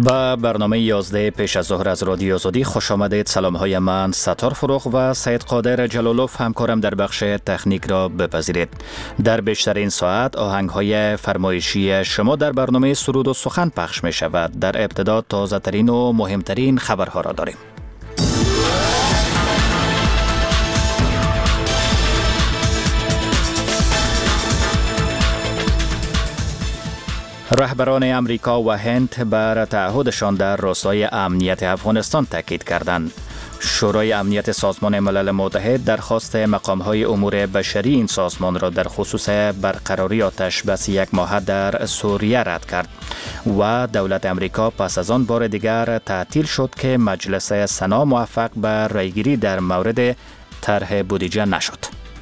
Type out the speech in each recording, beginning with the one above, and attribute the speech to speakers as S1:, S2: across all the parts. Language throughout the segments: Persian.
S1: به برنامه 11 پیش از ظهر از رادیو آزادی خوش آمدید. سلام های من ستار فروغ و سید قادر جلالوف همکارم در بخش تکنیک را بپذیرید. در بیشتر این ساعت آهنگ های فرمایشی شما در برنامه سرود و سخن پخش می شود. در ابتدا تازه ترین و مهمترین خبرها را داریم. رهبران امریکا و هند بر تعهدشان در راستای امنیت افغانستان تاکید کردند. شورای امنیت سازمان ملل متحد درخواست مقام‌های امور بشری این سازمان را در خصوص برقراری آتش بس یک ماهه در سوریه رد کرد و دولت امریکا پس از آن بار دیگر تعطیل شد که مجلس سنا موفق به رایگیری در مورد طرح بودجه نشد.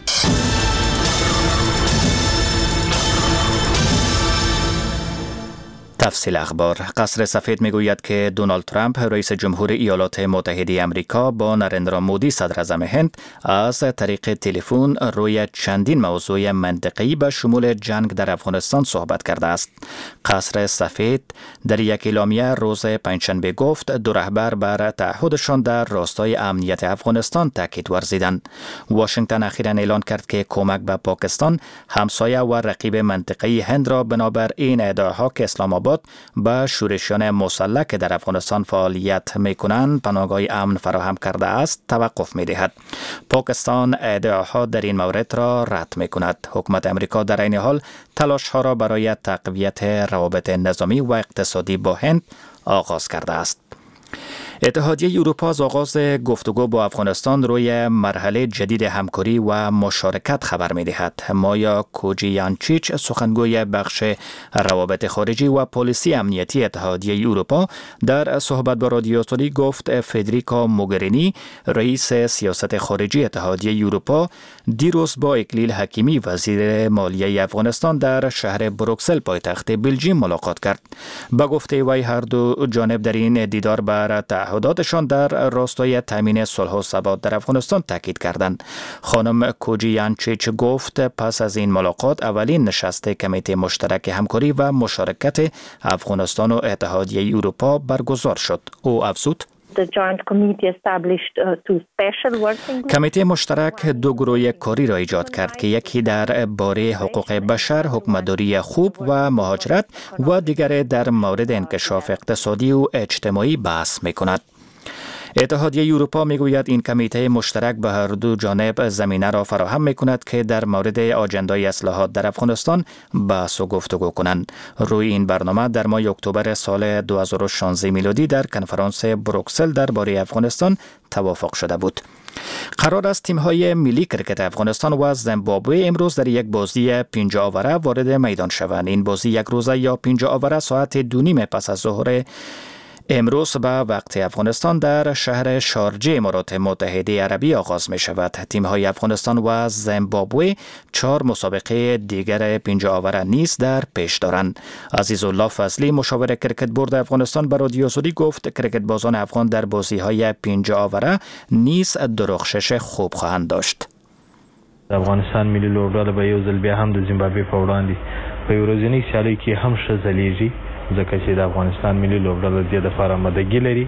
S1: تفصیل اخبار. قصر سفید میگوید که دونالد ترامپ رئیس جمهور ایالات متحده آمریکا با نریندرا مودی صدر اعظم هند از طریق تلفن روی چندین موضوع منطقه‌ای به شمول جنگ در افغانستان صحبت کرده است. قصر سفید در یک اعلامیه روز پنجشنبه گفت دو رهبر بر تعهدشان در راستای امنیت افغانستان تاکید ورزیدند. واشنگتن اخیراً اعلان کرد که کمک به پاکستان، همسایه و رقیب منطقه‌ای هند را بنابر این ادعاها که اسلام آباد به شورشیان مسلح که در افغانستان فعالیت میکنند پناهگاه امن فراهم کرده است توقف میدهد. پاکستان ادعاها در این مورد را رد میکند. حکومت امریکا در این حال تلاش ها را برای تقویت روابط نظامی و اقتصادی با هند آغاز کرده است. اتحادیه اروپا از آغاز گفتگو با افغانستان روی مرحله جدید همکاری و مشارکت خبر می‌دهد. مایا کوجیانچیچ سخنگوی بخش روابط خارجی و پلیسی امنیتی اتحادیه اروپا در صحبت با رادیو آزادی گفت فدریکا موگرینی رئیس سیاست خارجی اتحادیه اروپا دیروز با اکلیل حکیمی وزیر مالیه افغانستان در شهر بروکسل پایتخت بلژیم ملاقات کرد. به گفته وی هر دو جانب در این دیدار بر تعهداتشان در راستای تامین صلح و ثبات در افغانستان تاکید کردند. خانم کوجیانچیچ گفت پس از این ملاقات اولین نشست کمیته مشترک همکاری و مشارکت افغانستان و اتحادیه اروپا برگزار شد. او افزود کمیته مشترک دو گروه کاری را ایجاد کرد که یکی در باره حقوق بشر، حکمرانی خوب و مهاجرت و دیگر در مورد انکشاف اقتصادی و اجتماعی بحث می‌کند. اتحادیه اروپا میگوید این کمیته مشترک به هر دو جانب زمینه را فراهم میکند که در مورد آجندای اصلاحات در افغانستان بحث و گفتگو کنند. روی این برنامه در ماه اکتبر سال 2016 میلادی در کنفرانس بروکسل درباره افغانستان توافق شده بود. قرار است تیم‌های ملی کرکت افغانستان و زیمبابوه امروز در یک بازی 5 آوره وارد میدان شوند. این بازی یک روزه یا 5 آوره ساعت 2:30 پس از ظهر امروز به وقت افغانستان در شهر شارجه امارات متحده عربی آغاز می شود. تیم‌های افغانستان و زیمبابوه 4 مسابقه دیگر 5 آوره نیز در پیش دارند. عزیزالله فضلی مشاور کرکت بورد افغانستان به رادیو آزادی گفت کرکت بازان افغان در بازی‌های 5 آوره نیز درخشش خوب خواهند داشت.
S2: افغانستان ملي لوبډله به یو ځل بیا هم د زیمبابوې په وړاندې په ورځنۍ سیالۍ کې هم ښه ځلیږي ځکه چې د افغانستان ملي لوبډله د دې لپاره آمادګي لري.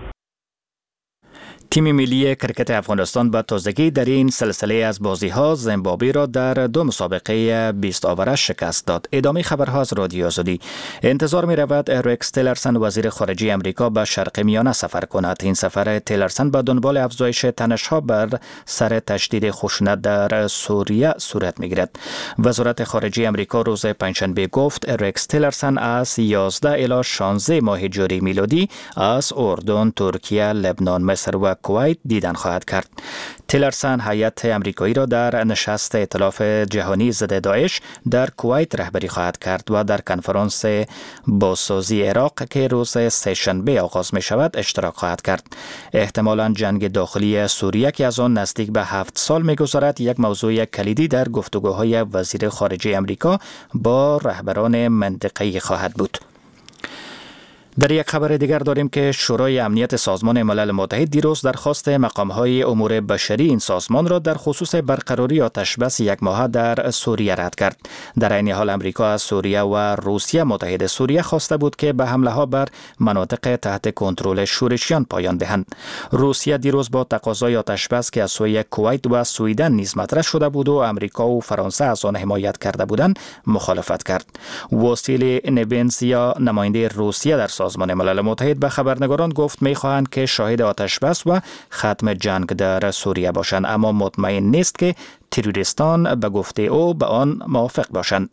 S1: تیم ملی کرکت افغانستان به تازگی در این سلسله از بازی‌ها زیمبابوه را در 2 مسابقه 20 آوره شکست داد. ادامه خبرها از رادیو آزادی. انتظار می‌رود رکس تیلرسن وزیر خارجه آمریکا به شرق میانه سفر کند. این سفر تیلرسن به دنبال افزایش تنش‌ها بر سر تشدید خشونت در سوریه صورت می‌گیرد. وزارت خارجه آمریکا روز پنجشنبه گفت رکس تیلرسن از 11 الی 16 ماه جاری میلادی از اردن، ترکیه، لبنان، مصر و کویت دیدن خواهد کرد. تیلرسن هیئت آمریکایی را در نشست ائتلاف جهانی ضد داعش در کویت رهبری خواهد کرد و در کنفرانس بازسازی عراق که روز سه‌شنبه آغاز می شود اشتراک خواهد کرد. احتمالاً جنگ داخلی سوریه که از آن نزدیک به 7 سال می گذرد یک موضوع کلیدی در گفتگوهای وزیر خارجه آمریکا با رهبران منطقه‌ای خواهد بود. در یک خبر دیگر داریم که شورای امنیت سازمان ملل متحد دیروز درخواست مقام‌های امور بشری این سازمان را در خصوص برقراری آتشبس یک ماهه در سوریه رد کرد. در این حال امریکا از سوریه و روسیه متحد سوریه خواسته بود که به حمله‌ها بر مناطق تحت کنترل شورشیان پایان دهند. روسیه دیروز با تقاضای آتشبس که از سوی کویت و سوئدن نیز مطرح شده بود و امریکا و فرانسه از آن حمایت کرده بودند مخالفت کرد. واسیلی نبنسیا نماینده روسیه در سازمان ملل متحد به خبرنگاران گفت می‌خواهند که شاهد آتشبس و ختم جنگ در سوریه باشند، اما مطمئن نیست که تروریستان به گفته او به آن موافق باشند.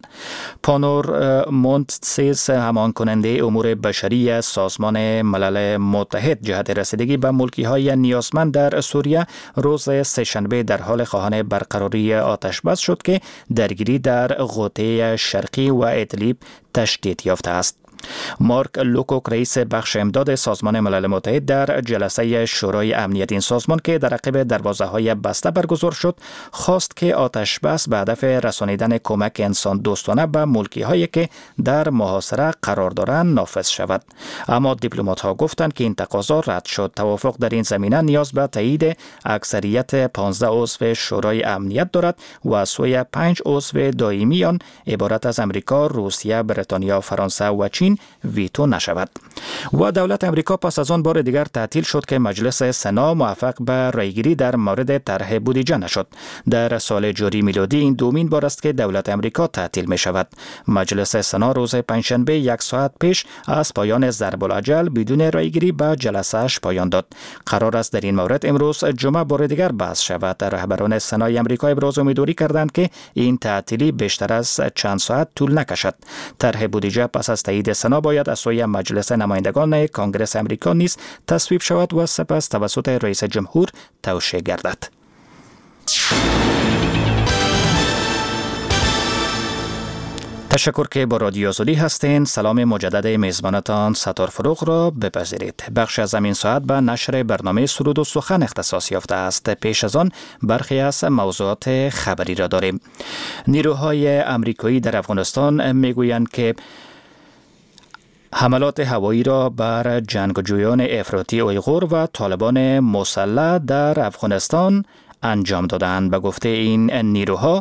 S1: پانور مونتسیس همان کننده امور بشری سازمان ملل متحد جهت رسیدگی به ملکی‌های نیازمند در سوریه روز سه‌شنبه در حال خواهان برقراری آتشبس شد که درگیری در قطعه شرقی و ادلیب تشدید یافته است. مارک لوکوک رئیس بخش امداد سازمان ملل متحد در جلسه شورای امنیت این سازمان که در عقب دروازه‌های بسته برگزار شد خواست که آتشبس به هدف رسانیدن کمک انسان دوستانه به ملکی‌هایی که در محاصره قرار دارند نافذ شود. اما دیپلمات‌ها گفتند که این تقاضا رد شد. توافق در این زمینه نیاز به تایید اکثریت 15 عضو شورای امنیت دارد و از سوی 5 عضو دائمی آن عبارت از امریکا، روسیه، بریتانیا، فرانسه و چین ویتو نشود. و دولت امریکا پس از آن بار دیگر تعطیل شد که مجلس سنا موفق به رایگیری در مورد طرح بودجه نشد. در سال جاری میلادی این دومین بار است که دولت امریکا تعطیل می شود. مجلس سنا روز پنجشنبه 1 ساعت پیش از پایان ضرب الاجل بدون رایگیری به جلسه‌اش پایان داد. قرار است در این مورد امروز جمعه بار دیگر بحث شود. رهبران سنای امریکا ابراز امیدواری کردند که این تعطیلی بیشتر از چند ساعت طول نکشد. طرح بودجه پس از تایید سنا باید از سوی مجلس نمایندگان کانگرس امریکا نیز تصویب شود و سپس توسط رئیس جمهور توشیح گردد. تشکر که با رادیو آزادی هستین. سلام مجدد میزبانتان ستار فروغ را بپذیرید. بخش از این ساعت به نشر برنامه سرود و سخن اختصاص یافته است. پیش از آن برخی از موضوعات خبری را داریم. نیروهای امریکایی در افغانستان میگویند که حملات هوایی را بر جنگجویان افراطی اویغور و طالبان مسلح در افغانستان انجام دادند. به گفته این نیروها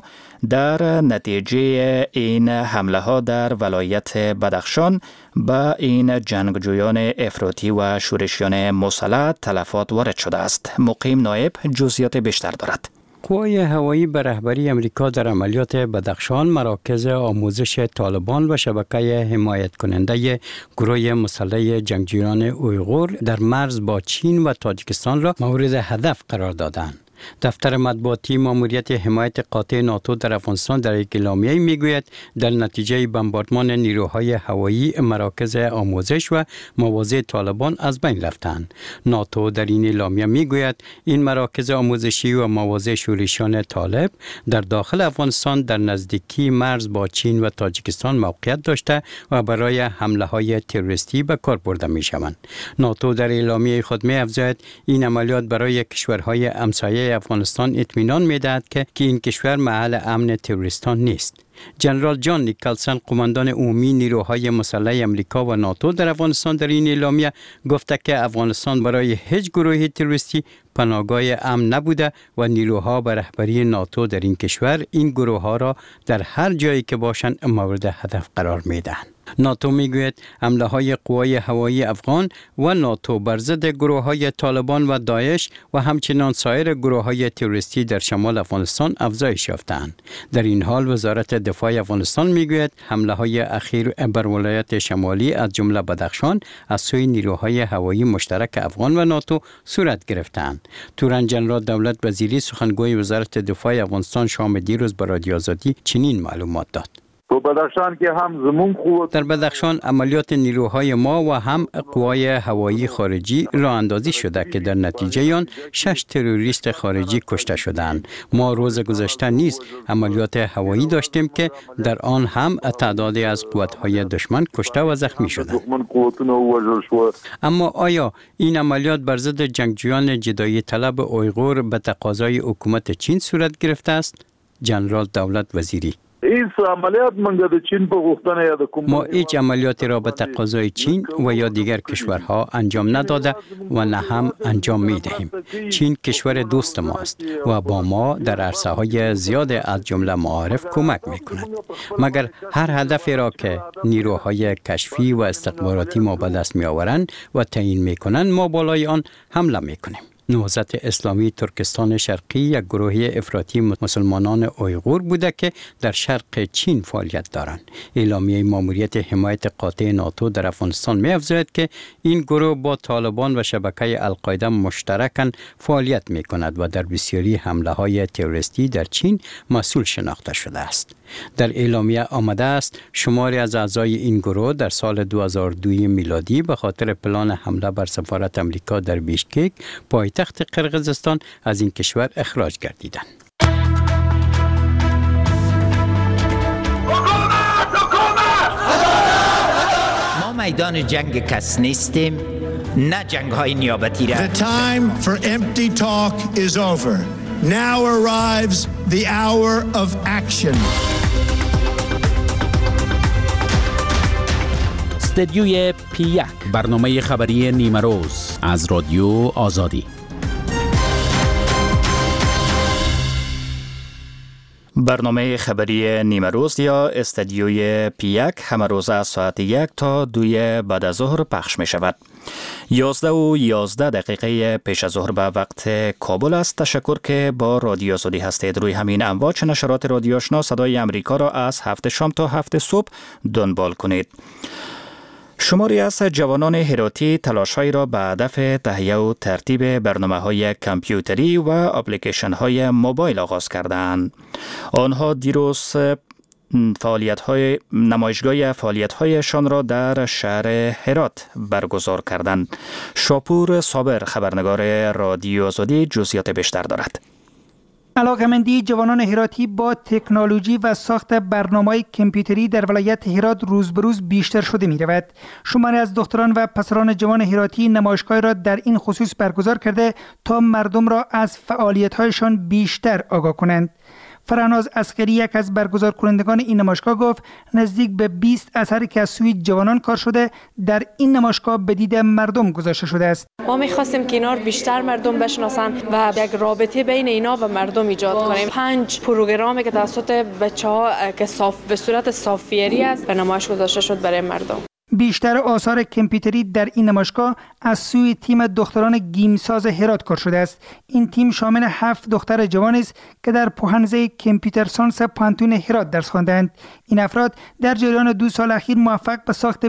S1: در نتیجه این حمله ها در ولایت بدخشان به این جنگجویان افراطی و شورشیان مسلح تلفات وارد شده است. مقیم نایب جزئیات بیشتر دارد.
S3: قوای هوایی به رهبری امریکا در عملیات بدخشان مراکز آموزش طالبان و شبکه حمایت کننده گروه مسلح جنگجویان اویغور در مرز با چین و تاجیکستان را مورد هدف قرار دادند. دفتر مطبوعاتی ماموریت حمایت قاطع ناتو در افغانستان در یک اعلامیه میگوید در نتیجه بمباردمان نیروهای هوایی مراکز آموزش و مواضع طالبان از بین رفتند. ناتو در این اعلامیه میگوید این مراکز آموزشی و مواضع شورشیان طالب در داخل افغانستان در نزدیکی مرز با چین و تاجیکستان موقعیت داشته و برای حمله های تروریستی به کار برده می شوند. ناتو در اعلامیه خود می افزاید این عملیات برای کشورهای همسایه افغانستان اطمینان می‌دهد که این کشور محل امن تروریستان نیست. جنرال جان نیکلسن قماندان عمومی نیروهای مسلح امریکا و ناتو در افغانستان در این اعلامیه گفته که افغانستان برای هیچ گروه تروریستی پناهگاه امن نبوده و نیروها به رهبری ناتو در این کشور این گروه‌ها را در هر جایی که باشند مورد هدف قرار می‌دهند. ناتو میگوید حمله های قوای هوایی افغان و ناتو بر ضد گروه های طالبان و داعش و همچنان سایر گروه های تروریستی در شمال افغانستان افزایش یافتند. در این حال وزارت دفاع افغانستان میگوید حمله های اخیر بر ولایت شمالی از جمله بدخشان از سوی نیروهای هوایی مشترک افغان و ناتو صورت گرفتند. تورن جنرال دولت وزیری سخنگوی وزارت دفاع افغانستان شام دیروز به رادیو آزادی چنین معلومات داد.
S4: تو بدخشان که هم زمون قوت
S3: در بدخشان عملیات نیروهای ما و هم قوای هوایی خارجی راه اندازی شده که در نتیجه آن 6 تروریست خارجی کشته شدند. ما روز گذشته نیز عملیات هوایی داشتیم که در آن هم تعدادی از قوت‌های دشمن کشته و زخمی شدند. اما آیا این عملیات بر ضد جنگجویان جدایی طلب اویغور به تقاضای حکومت چین صورت گرفته است؟ جنرال دولت وزیری
S4: این عملیات منگه د چین په غوښتنه یا د کوم
S3: ما هیچ عملیاتی را به تقاضای چین و یا دیگر کشورها انجام نداده و نه هم انجام می دهیم. چین کشور دوست ما است و با ما در عرصه های زیاد از جمله معارف کمک می کند. مگر هر هدفی را که نیروهای کشفی و استخباراتی ما به دست می آورند و تعیین می کنند ما بالای آن حمله می کنیم. نهضت اسلامی ترکستان شرقی یک گروه افراطی مسلمانان اویغور بوده که در شرق چین فعالیت دارند. اعلامیه ماموریت حمایت قاطع ناتو در افغانستان می افزاید که این گروه با طالبان و شبکه القاعده مشترکاً فعالیت می کند و در بسیاری حمله های تروریستی در چین مسئول شناخته شده است. در اعلامیه آمده است شماری از اعضای این گروه در سال 2002 میلادی به خاطر پلان حمله بر سفارت امریکا در بیشکک پایتخت قرقیزستان از این کشور اخراج گردیدند.
S5: ما میدان جنگ کس نیستیم، نه جنگ های نیابتی را.
S6: The time for empty talk is over. Now arrives the hour of action.
S7: استدیوی P1 برنامه خبری نیمه روز از رادیو آزادی.
S1: برنامه خبری نیمه روز یا استدیوی P1 همه روز از ساعت 1 تا 2 بعد از ظهر پخش می شود. 11:11 پیش از ظهر به وقت کابل است. تشکر که با رادیو آزادی هستید. روی همین امواج نشرات رادیو آشنا صدای امریکا را از 7 شام تا 7 صبح دنبال کنید. شماری از جوانان هراتی تلاش‌هایی را به هدف تهیه و ترتیب برنامه‌های کامپیوتری و اپلیکیشن‌های موبایل آغاز کردند. آنها دیروز نمایشگاه فعالیت‌هایشان را در شهر هرات برگزار کردند. شاپور صابر خبرنگار رادیو آزادی جزئیات بیشتر دارد.
S8: علاقه‌مندی جوانان هراتی با تکنولوژی و ساخت برنامه‌های کامپیوتری در ولایت هرات روز به روز بیشتر شده می‌رود. شماری از دختران و پسران جوان هراتی نمایشگاه را در این خصوص برگزار کرده تا مردم را از فعالیت‌هایشان بیشتر آگاه کنند. فراناز عسکری یک از برگزار کنندگان این نمایشگاه گفت نزدیک به 20 اثر که از سوی جوانان کار شده در این نمایشگاه به دید مردم گذاشته شده است.
S9: ما می‌خواستیم که اینا رو بیشتر مردم بشناسن و یک رابطه بین اینا و مردم ایجاد کنیم. 5 پروگرامی که توسط بچه‌ها که به صورت سافیری است به نمایش گذاشته شد برای مردم.
S8: بیشتر آثار کامپیوتری در این نمایشگاه از سوی تیم دختران گیمساز هرات کار شده است. این تیم شامل 7 دختر جوان است که در پوهنحوزه کامپیوتر ساینس پانتون هرات درس خواندند. این افراد در جریان 2 سال اخیر موفق به ساخت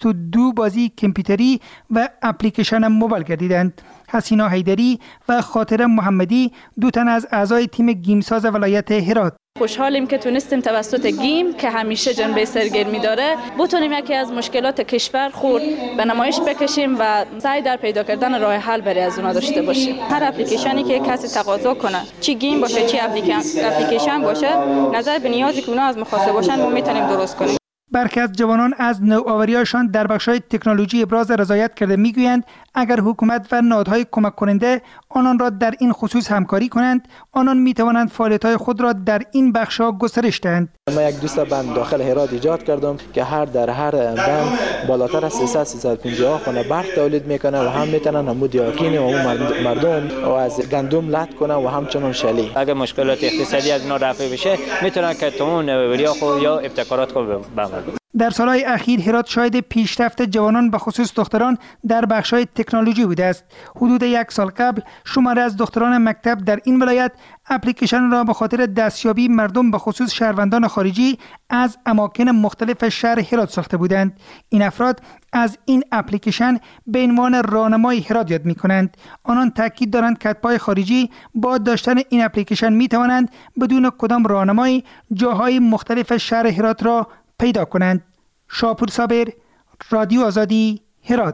S8: 22 بازی کامپیوتری و اپلیکیشن موبایل گردیدند. حسینا حیدری و خاطره محمدی 2 تن از اعضای تیم گیمساز ولایت هرات.
S10: خوشحالیم که تونستیم توسط گیم که همیشه جنبه سرگرمی داره بتونیم یکی از مشکلات کشور خود به نمایش بکشیم و سعی در پیدا کردن راه حل برای از اونها داشته باشیم. هر اپلیکیشنی که کسی تقاضا کنه، چی گیم باشه چی اپلیکیشن باشه، نظر به نیازی که اونها از مخاطب باشن ما میتونیم درست کنیم.
S8: برخی از جوانان از نوآوری‌هاشان در بخش‌های تکنولوژی ابراز رضایت کرده می‌گویند اگر حکومت و نهادهای کمک کننده آنان را در این خصوص همکاری کنند آنان می‌توانند فعالیت‌های خود را در این بخش‌ها گسترش دهند.
S11: ما یک دوست بند داخل هرات ایجاد کردم که در هر بند بالاتر از 350 خانه برق تولید میکنه و هم میتونن همون دیاکین و مردم و از گندم لط کنه و همچنان شلی.
S12: اگر مشکلات اقتصادی از اینا رفع بشه میتونن که تمام نوآوری‌ها خود یا ابتکارات خود بمردن.
S8: در سالهای اخیر هرات شاهد پیشرفت جوانان به خصوص دختران در بخش‌های تکنولوژی بوده است. حدود 1 سال قبل شماری از دختران مکتب در این ولایت اپلیکیشن را به خاطر دستیابی مردم به خصوص شهروندان خارجی از اماکن مختلف شهر هرات ساخته بودند. این افراد از این اپلیکیشن به عنوان راهنمای هرات یاد می‌کنند. آنان تاکید دارند که کتبای خارجی با داشتن این اپلیکیشن می‌توانند بدون کدام راهنمایی جاهای مختلف شهر هرات را پیدا کنند. شاپور صابر، رادیو آزادی، هرات.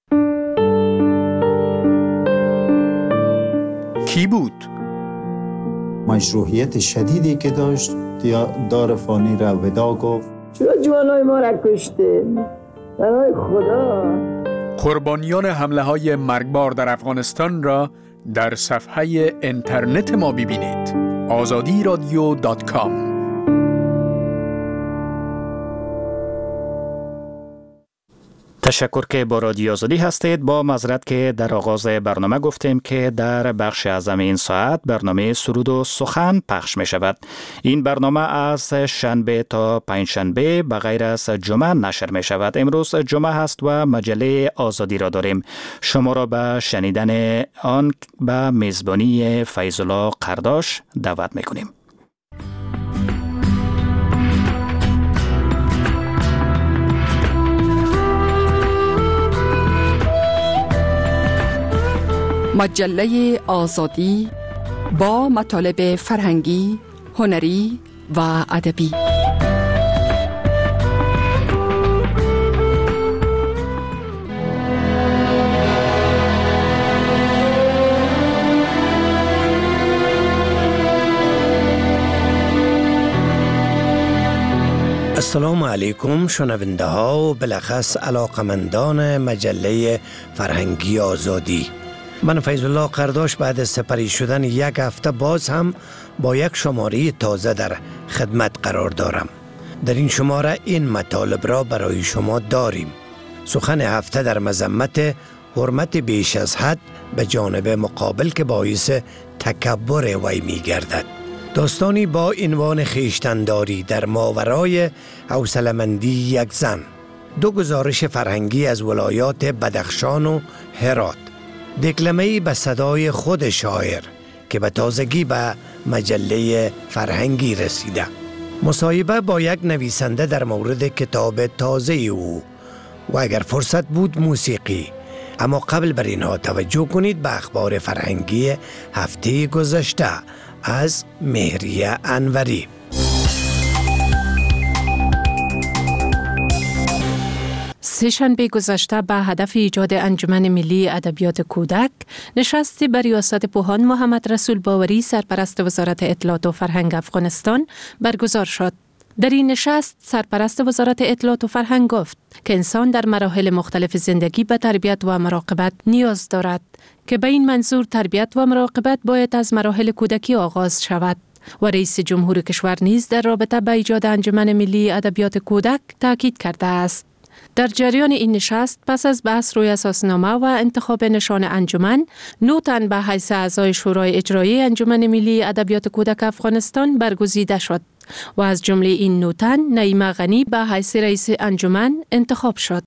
S13: کی بود؟
S14: مشروعیت شدیدی که داشت دار فانی را ودا گفت.
S15: چرا جوانای ما را کشته؟ برای خدا.
S13: قربانیان حمله های مرگبار در افغانستان را در صفحه اینترنت ما ببینید. azadi radio.com
S1: تشکر که با رادیو آزادی هستید. با معذرت که در آغاز برنامه گفتیم که در بخش اعظم این ساعت برنامه سرود و سخن پخش می شود. این برنامه از شنبه تا پنجشنبه به غیر از جمعه نشر می شود. امروز جمعه هست و مجله آزادی را داریم. شما را به شنیدن آن به میزبانی فیض الله قرداش دعوت می کنیم.
S16: مجله آزادی با مطالب فرهنگی، هنری و ادبی.
S17: السلام علیکم شنونده ها و بالاخص علاقمندان مجله فرهنگی آزادی. من فیض الله قرداش بعد از سپری شدن یک هفته باز هم با یک شماره تازه در خدمت قرار دارم. در این شماره این مطالب را برای شما داریم. سخن هفته در مذمت حرمت بیش از حد به جانب مقابل که باعث تکبر وی می گردد. داستانی با عنوان خویشتن‌داری در ماورای حوصله‌مندی یک زن. دو گزارش فرهنگی از ولایات بدخشان و هرات. دکلمه‌ای به صدای خود شاعر که به تازگی به مجله فرهنگی رسیده. مصاحبه با یک نویسنده در مورد کتاب تازه او و اگر فرصت بود موسیقی. اما قبل بر اینها توجه کنید به اخبار فرهنگی هفته گذشته از مهریه انوری.
S18: سه‌شنبه گذشته به هدف ایجاد انجمن ملی ادبیات کودک نشستی بر ریاست پوهان محمد رسول باوری سرپرست وزارت اطلاعات و فرهنگ افغانستان برگزار شد. در این نشست سرپرست وزارت اطلاعات و فرهنگ گفت که انسان در مراحل مختلف زندگی به تربیت و مراقبت نیاز دارد که به این منظور تربیت و مراقبت باید از مراحل کودکی آغاز شود. و رئیس جمهور کشور نیز در رابطه با ایجاد انجمن ملی ادبیات کودک تاکید کرده است. در جریان این نشست پس از بحث روی اساسنامه و انتخاب نشان انجمن، 9 تن به حیث اعضای شورای اجرایی انجمن ملی ادبیات کودک افغانستان برگزیده شد و از جمله این 9 تن نعیمه غنی به حیث رئیس انجمن انتخاب شد.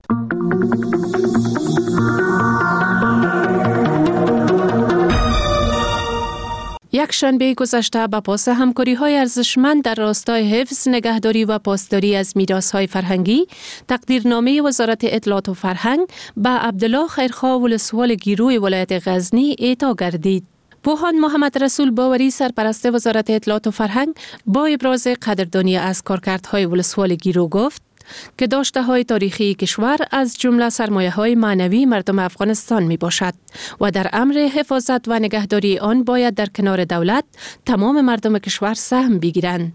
S18: یک شنبه گذشته با پاس همکاری‌های ارزشمند در راستای حفظ، نگهداری و پاسداری از میراث‌های فرهنگی، تقدیرنامه وزارت اطلاعات و فرهنگ به عبدالله خیرخواه ولسوال گیرو ولایت غزنی اعطا گردید. پوهان محمد رسول باوری سرپرست وزارت اطلاعات و فرهنگ با ابراز قدردانی از کارکردهای ولسوال گیرو گفت که داشته‌های تاریخی کشور از جمله سرمایه‌های معنوی مردم افغانستان می باشد و در امر حفاظت و نگهداری آن باید در کنار دولت تمام مردم کشور سهم بگیرند.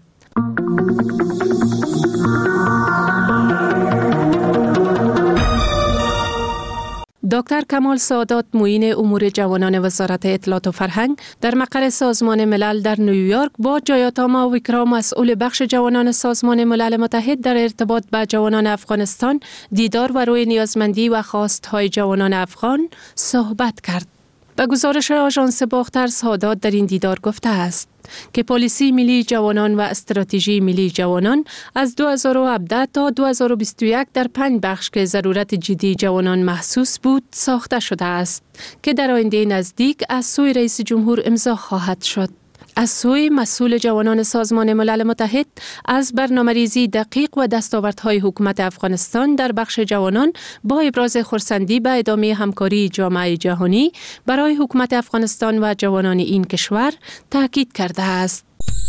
S18: دکتر کمال سادات معین امور جوانان وزارت اطلاعات و فرهنگ در مقر سازمان ملل در نیویورک با جایاتاما ویکرا مسئول بخش جوانان سازمان ملل متحد در ارتباط با جوانان افغانستان دیدار و روی نیازمندی و خواستهای جوانان افغان صحبت کرد. به گزارش آژانس باختر سادات در این دیدار گفته است که پالیسی ملی جوانان و استراتژی ملی جوانان از 2017 تا 2021 در 5 بخش که ضرورت جدی جوانان محسوس بود ساخته شده است که در آینده نزدیک از سوی رئیس جمهور امضا خواهد شد. از سوی مسئول جوانان سازمان ملل متحد از برنامه‌ریزی دقیق و دستاوردهای حکومت افغانستان در بخش جوانان با ابراز خرسندی به ادامه همکاری جامعه جهانی برای حکومت افغانستان و جوانان این کشور تاکید کرده است.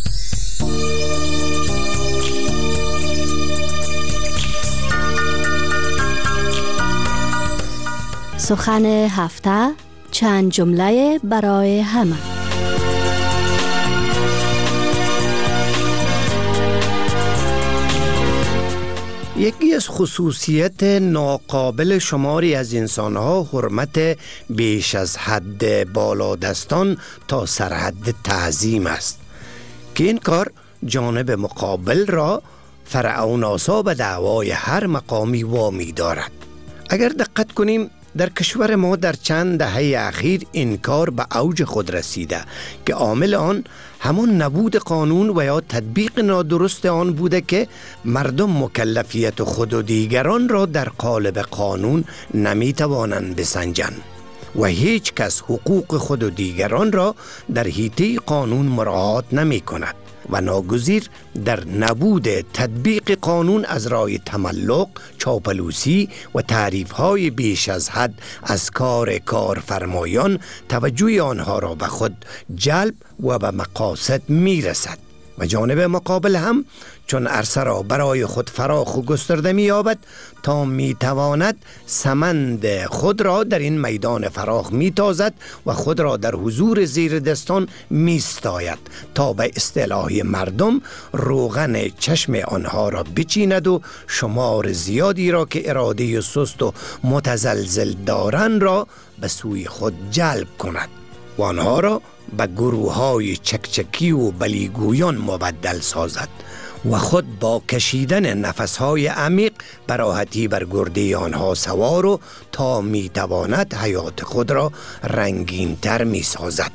S19: سخن هفته، چند جمله برای همه.
S17: یکی از خصوصیت ناقابل شماری از انسانها حرمت بیش از حد بالادستان تا سرحد تعظیم است که این کار جانب مقابل را فرعوناسا به دعوای هر مقامی وامی دارد. اگر دقت کنیم در کشور ما در چند دهه اخیر این کار به اوج خود رسیده که عامل آن همون نبود قانون و یا تطبیق نادرست آن بوده که مردم مکلفیت خود و دیگران را در قالب قانون نمی توانند بسنجند و هیچ کس حقوق خود و دیگران را در حیطه قانون مراعات نمی کند و ناگزیر در نبود تطبیق قانون از رای تملق، چاپلوسی و تعریف‌های بیش از حد از کارفرمایان توجه آنها را به خود جلب و به مقاصد می‌رسد و جانب مقابل هم چون عرصه را برای خود فراخ و گسترده می‌یابد تا می‌تواند سمند خود را در این میدان فراخ می‌تازد و خود را در حضور زیر دستان می‌ستاید تا به اصطلاح مردم روغن چشم آنها را بچیند و شمار زیادی را که اراده سست و متزلزل دارند را به سوی خود جلب کند و آنها را به گروه‌های چکچکی و بلیگویان مبدل سازد و خود با کشیدن نفسهای عمیق به راحتی بر گرده آنها سوار و تا میتواند حیات خود را رنگین تر می سازد.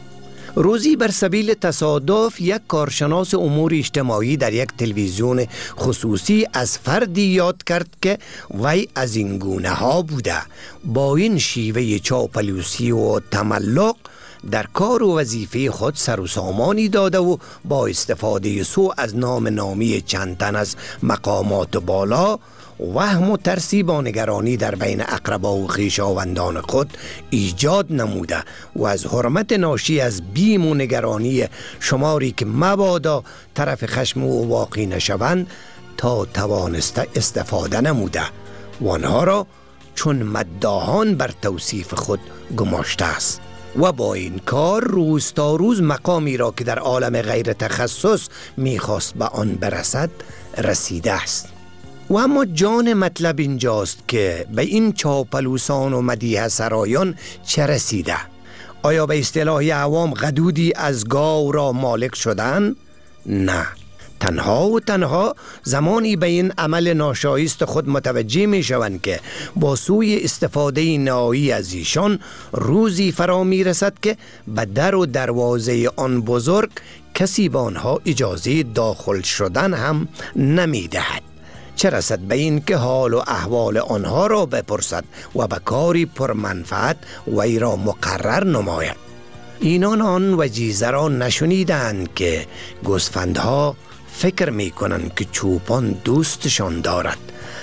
S17: روزی بر سبیل تصادف یک کارشناس امور اجتماعی در یک تلویزیون خصوصی از فردی یاد کرد که وی از این گونه ها بوده، با این شیوه چاپلوسی و تملق در کار و وظیفه خود سر و سامانی داده و با استفاده سو از نامی چند تن از مقامات بالا وهم و ترسی با نگرانی در بین اقربا و خویشاوندان خود ایجاد نموده و از حرمت ناشی از بیم و نگرانی شماری که مبادا طرف خشم و واقعی نشوند تا توانسته استفاده نموده و آنها را چون مداحان بر توصیف خود گماشته است و با این کار روز تا روز مقامی را که در عالم غیر تخصص میخواست به آن برسد رسیده است. و اما جان مطلب اینجاست که به این چاپلوسان و مدیح سرایان چه رسیده؟ آیا به اصطلاح عوام غدودی از گاو را مالک شدن؟ نه، تنها و تنها زمانی به این عمل ناشایست خود متوجه می شوند که با سوی استفاده نهایی از ایشان روزی فرا می رسد که به در و دروازه آن بزرگ کسی به آنها اجازه داخل شدن هم نمی دهد، چه رسد به این که حال و احوال آنها را بپرسد و به کاری پرمنفعت وی را مقرر نماید. اینان آن وجیزه را نشنیدند که گوسفندها فکر می کنند که چوپان دوستشان دارد،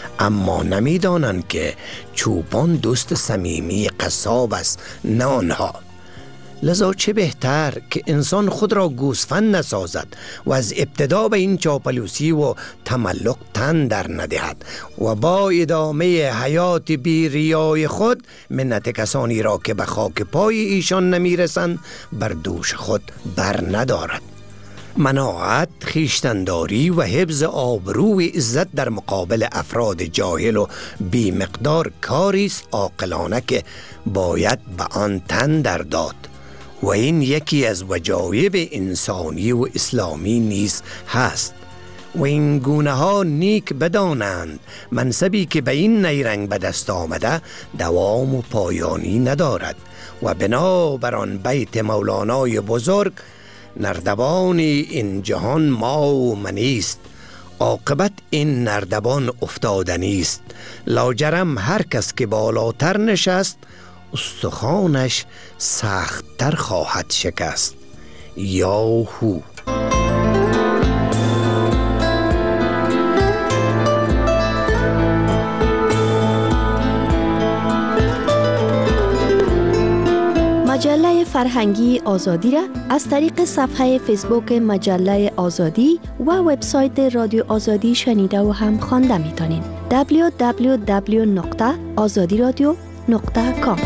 S17: اما نمی دانند که چوپان دوست صمیمی قصاب است، نه آنها. لذا چه بهتر که انسان خود را گوسفند نسازد و از ابتدا به این چاپلوسی و تملق تن در ندهد و با ادامه حیات بی ریای خود منت کسانی را که به خاک پای ایشان نمی رسند بر دوش خود بر ندارد. مناعت، خویشتنداری و حفظ آبرو و عزت در مقابل افراد جاهل و بی مقدار کاری است عاقلانه که باید به آن تن در داد و این یکی از وجایب انسانی و اسلامی نیز هست و این گونه ها نیک بدانند منصبی که به این نیرنگ به دست آمده دوام و پایانی ندارد و بنابران بیت مولانای بزرگ نردبان این جهان ما و منیست، عاقبت این نردبان افتادنیست، لاجرم هر کس که بالاتر نشست استخوانش سخت‌تر خواهد شکست. یاهو.
S19: مجله فرهنگی آزادی را از طریق صفحه فیسبوک مجله آزادی و وبسایت رادیو آزادی شنیده و هم خوانده می‌تونید. www.azadiradio.com.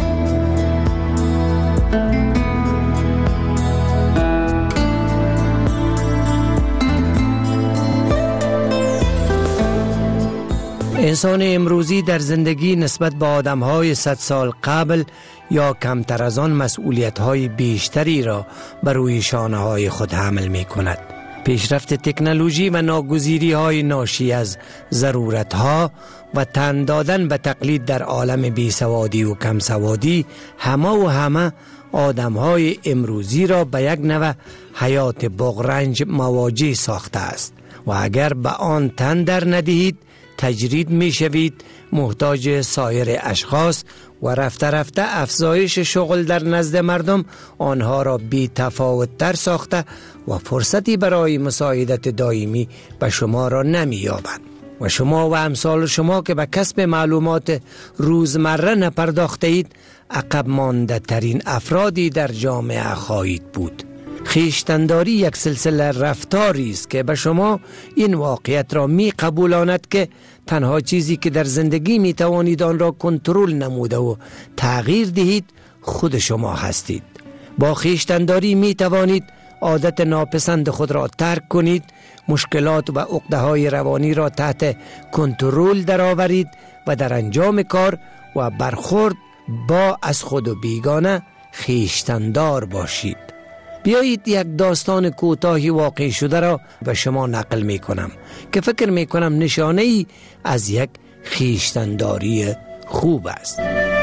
S17: انسان امروزی در زندگی نسبت به آدم‌های 100 سال قبل یا کمتر از آن مسئولیت‌های بیشتری را بر روی شانه‌های خود حمل می‌کند. پیشرفت تکنولوژی و ناگزیری های ناشی از ضرورت ها و تن دادن به تقلید در عالم بیسوادی و کم سوادی همه آدم های امروزی را به یک نوع حیات بغرنج مواجه ساخته است و اگر به آن تن در ندهید تجرید می شوید، محتاج سایر اشخاص و رفته رفته افزایش شغل در نزد مردم آنها را بی تفاوت تر ساخته و فرصتی برای مساعدت دائمی به شما را نمی یابند و شما و امثال شما که به کسب معلومات روزمره نپرداخته اید عقب مانده ترین افرادی در جامعه خواهید بود. خویشتن‌داری یک سلسله رفتاری است که به شما این واقعیت را می قبولاند که تنها چیزی که در زندگی می توانید آن را کنترل نموده و تغییر دهید خود شما هستید. با خویشتن‌داری می توانید عادت ناپسند خود را ترک کنید، مشکلات و عقده‌های روانی را تحت کنترل درآورید و در انجام کار و برخورد با از خود و بیگانه خویشتن‌دار باشید. بیایید یک داستان کوتاهی واقع شده را به شما نقل می کنم که فکر می کنم نشانه ای از یک خویشتن‌داری خوب است.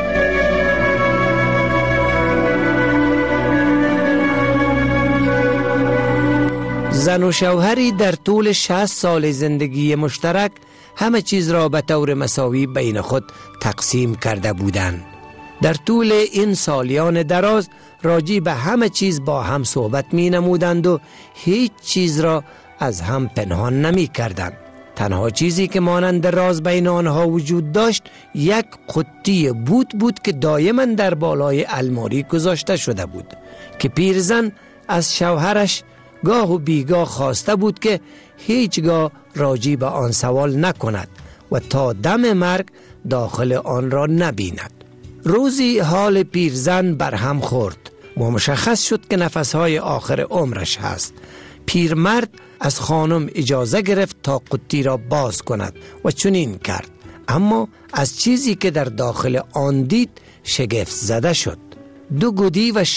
S17: زن و شوهری در طول 60 سال زندگی مشترک همه چیز را به طور مساوی بین خود تقسیم کرده بودند. در طول این سالیان دراز راجع به همه چیز با هم صحبت می نمودند و هیچ چیز را از هم پنهان نمی کردند. تنها چیزی که مانند راز بین آنها وجود داشت یک قطی بود که دائما در بالای الماری گذاشته شده بود که پیرزن از شوهرش گاه و بیگاه خواسته بود که هیچگاه راجع به آن سوال نکند و تا دم مرگ داخل آن را نبیند. روزی حال پیرزن برهم خورد و مشخص شد که نفسهای آخر عمرش هست. پیرمرد از خانم اجازه گرفت تا قطی را باز کند و چنین کرد، اما از چیزی که در داخل آن دید شگفت زده شد. 2 گودی و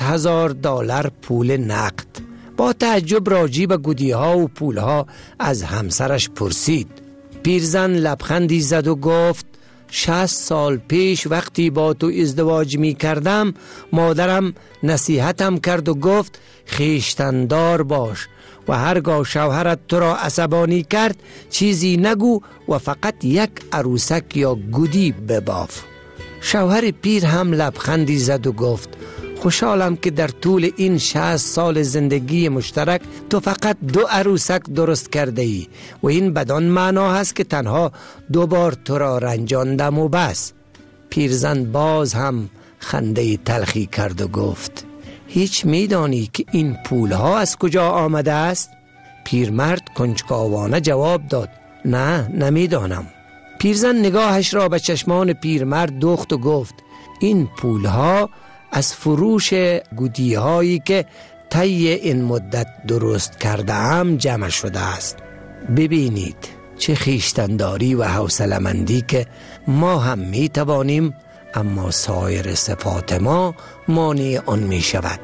S17: $60,000 پول نقد. با تعجب راجع به گودی ها و پول ها از همسرش پرسید. پیرزن لبخندی زد و گفت 60 سال پیش وقتی با تو ازدواج می کردم مادرم نصیحتم کرد و گفت خویشتن‌دار باش و هرگاه شوهرت تو را عصبانی کرد چیزی نگو و فقط یک عروسک یا گودی بباف. شوهر پیر هم لبخندی زد و گفت خوشحالم که در طول این 60 سال زندگی مشترک تو فقط 2 عروسک درست کرده ای و این بدان معنا هست که تنها 2 بار تو را رنجاندم و بس. پیرزن باز هم خنده تلخی کرد و گفت هیچ میدانی که این پول ها از کجا آمده است؟ پیرمرد کنجکاوانه جواب داد نه نمیدانم. پیرزن نگاهش را به چشمان پیرمرد دوخت و گفت این پول ها از فروش گودی هایی که طی این مدت درست کرده هم جمع شده است. ببینید چه خویشتن‌داری و حوصله‌مندی که ما هم می توانیم اما سایر صفات ما مانع آن می شود.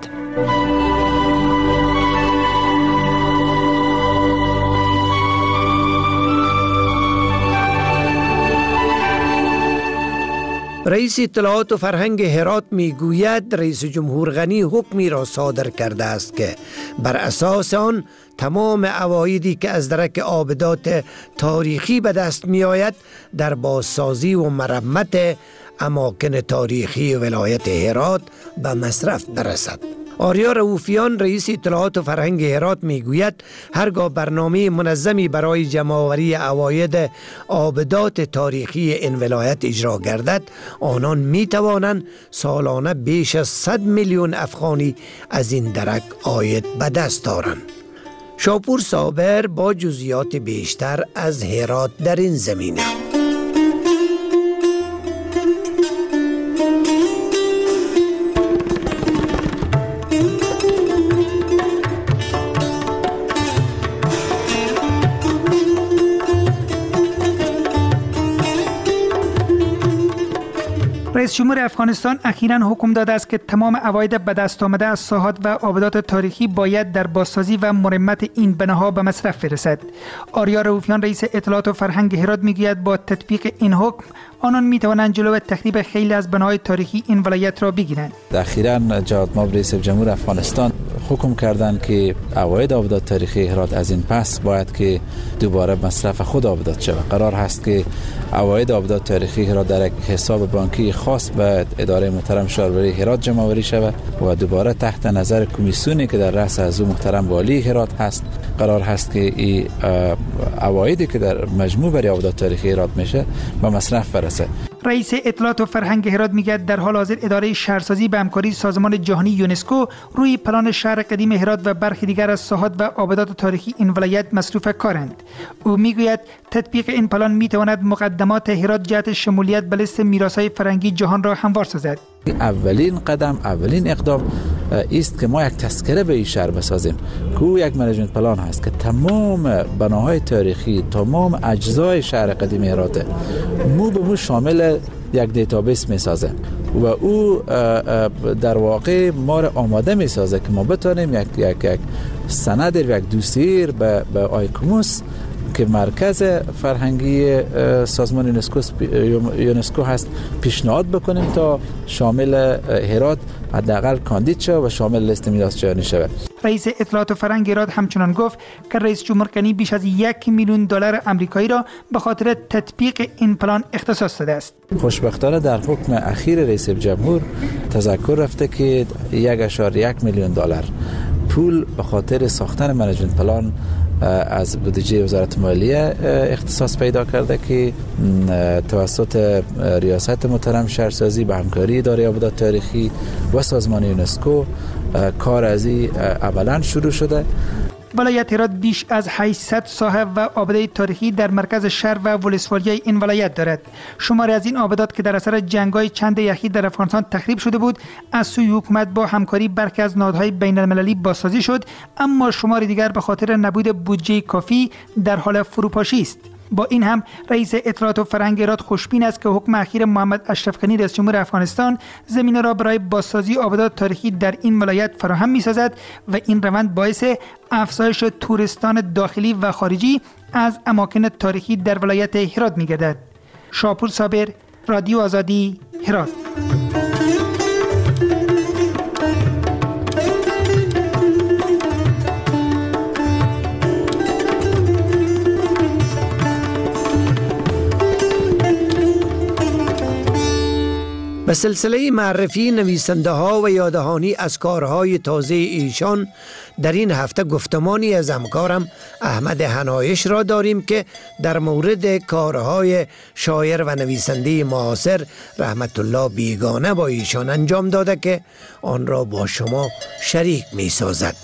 S17: رئیس اطلاعات و فرهنگ هرات میگوید رئیس جمهور غنی حکمی را صادر کرده است که بر اساس آن تمام عوایدی که از درک آبدات تاریخی به دست می آید در بازسازی و مرمت اماکن تاریخی ولایت هرات به مصرف برسد. آریا رؤوفیان رئیس اطلاعات و فرهنگ هرات میگوید هرگاه برنامه منظمی برای جمع‌آوری عواید آبدات تاریخی این ولایت اجرا گردد آنان میتوانند سالانه بیش از 100 میلیون افغانی از این درک عاید به دست آورند. شاپور صابر با جزئیات بیشتر از هرات در این زمینه.
S8: رئیس جمهور افغانستان اخیراً حکم داده است که تمام عواید به دست آمده از ساحات و آبادات تاریخی باید در بازسازی و مرمت این بناها به مصرف برسد. آریا رؤوفیان رئیس اطلاعات و فرهنگ هرات میگوید با تطبیق این حکم آنان میتوانند جلوی تخریب خیلی از بناهای تاریخی این ولایت را بگیرند.
S20: اخیراً جواد ماب رئیس جمهور افغانستان حکم کردند که عواید آبادات تاریخی هرات از این پس باید که دوباره مصرف خود آبادات شود. قرار هست که عواید آبادات تاریخی هرات در یک حساب بانکی خاص به اداره محترم شهرداری هرات جمع آوری شود و دوباره تحت نظر کمیسیونی که در رأس از او محترم والی هرات هست قرار هست که این عوایدی که در مجموع برای آبادات تاریخی هرات میشه به مصرف برسه.
S8: رئیس اطلاعات و فرهنگ هرات میگه در حال حاضر اداره شهرسازی به همکاری سازمان جهانی یونسکو روی پلان شهر قدیم هرات و برخی دیگر از ساحات و آبادات تاریخی این ولایت مصروف کارند. او میگوید تطبیق این پلان میتواند مقدمات هرات جهت شمولیت به لیست میراث‌های فرهنگی جهان را هموار سازد.
S20: اولین قدم، اولین اقدام است که ما یک تذکره به این شهر بسازیم که یک منیجمنت پلان هست که تمام بناهای تاریخی، تمام اجزای شهر قدیم هرات مو به مو شامل یک دیتابیس می سازه و او در واقع ما را آماده می سازه که ما بتانیم یک سند، یک دوسیه به آیکوموس که مرکز فرهنگی سازمان یونسکو هست پیشنهاد بکنیم تا شامل هرات حداقل کاندید شود و شامل لیست میراث جهانی شود.
S8: رئیس اطلاعات و فرهنگ هرات همچنان گفت که رئیس جمهور کنی بیش از $1 میلیون آمریکایی را به خاطر تطبیق این پلان اختصاص داده است.
S20: خوشبختانه در حکم اخیر رئیس جمهور تذکر رفته که $1.1 میلیون پول به خاطر ساختن منیجمنت پلان از بودجه وزارت مالیه اختصاص پیدا کرده که توسط ریاست محترم شهرسازی به همکاری اداره آبادات تاریخی و سازمان یونسکو کار از این عملاً شروع شده.
S8: ولایت هرات بیش از 800 ساحه و آبادات تاریخی در مرکز شهر و ولسوالی این ولایت دارد. شماری از این آبادات که در اثر جنگ‌های چند دهه در افغانستان تخریب شده بود از سوی حکومت با همکاری برخی از نهادهای بین‌المللی بازسازی شد، اما شماری دیگر به خاطر نبود بودجه کافی در حال فروپاشی است. با این هم رئیس اطلاعات و فرهنگ هرات خوشبین است که حکم اخیر محمد اشرف غنی رئیس جمهور افغانستان زمینه را برای بازسازی آبادات تاریخی در این ولایت فراهم می‌سازد و این روند باعث افزایش توریستان داخلی و خارجی از اماکن تاریخی در ولایت هرات می‌گردد. شاپور صابر، رادیو آزادی، هرات.
S17: به سلسله معرفی نویسنده ها و یاددهانی از کارهای تازه ایشان در این هفته گفتمانی از همکارم احمد حنایش را داریم که در مورد کارهای شاعر و نویسنده معاصر رحمت الله بیگانه با ایشان انجام داده که آن را با شما شریک می سازد.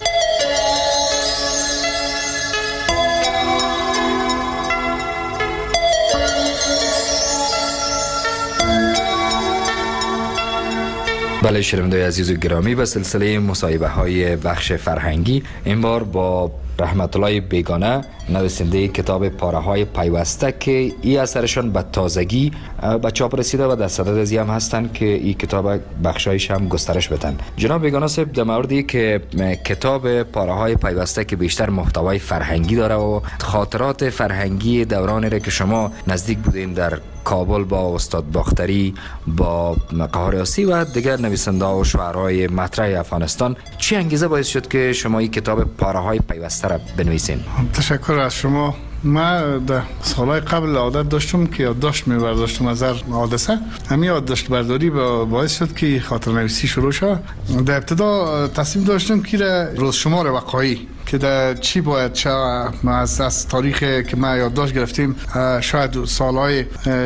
S21: بله شنوندگان عزیز و گرامی، به سلسله مصاحبه های بخش فرهنگی این بار با رحمت الله بیگانه نویسنده کتاب پاره های پیوسته که این اثرشان به تازگی به چاپ رسیده و در صدد از هم هستند که این کتاب بخشایش هم گسترش بدن. جناب بیگانه صاحب در موردی که کتاب پاره های پیوسته که بیشتر محتوای فرهنگی داره و خاطرات فرهنگی دورانی را که شما نزدیک بودین در کابل با استاد باختری، با قهاریاسی و دیگر نویسنده و شاعرای مطرح افغانستان، چه انگیزه باعث شد که شما این کتاب پاره های پیوسته را بنویسین؟
S22: تشکر از شما. من در سالهای قبل عادت داشتم که یادداشت می‌برداشتم از هر حادثه. همین یادداشت برداری باعث شد که خاطر نویسی شروع شد. در ابتدا تصمیم داشتم که روزشمار وقایعی که در چی باید چه از تاریخ که ما یادداشت گرفتیم شاید سالهای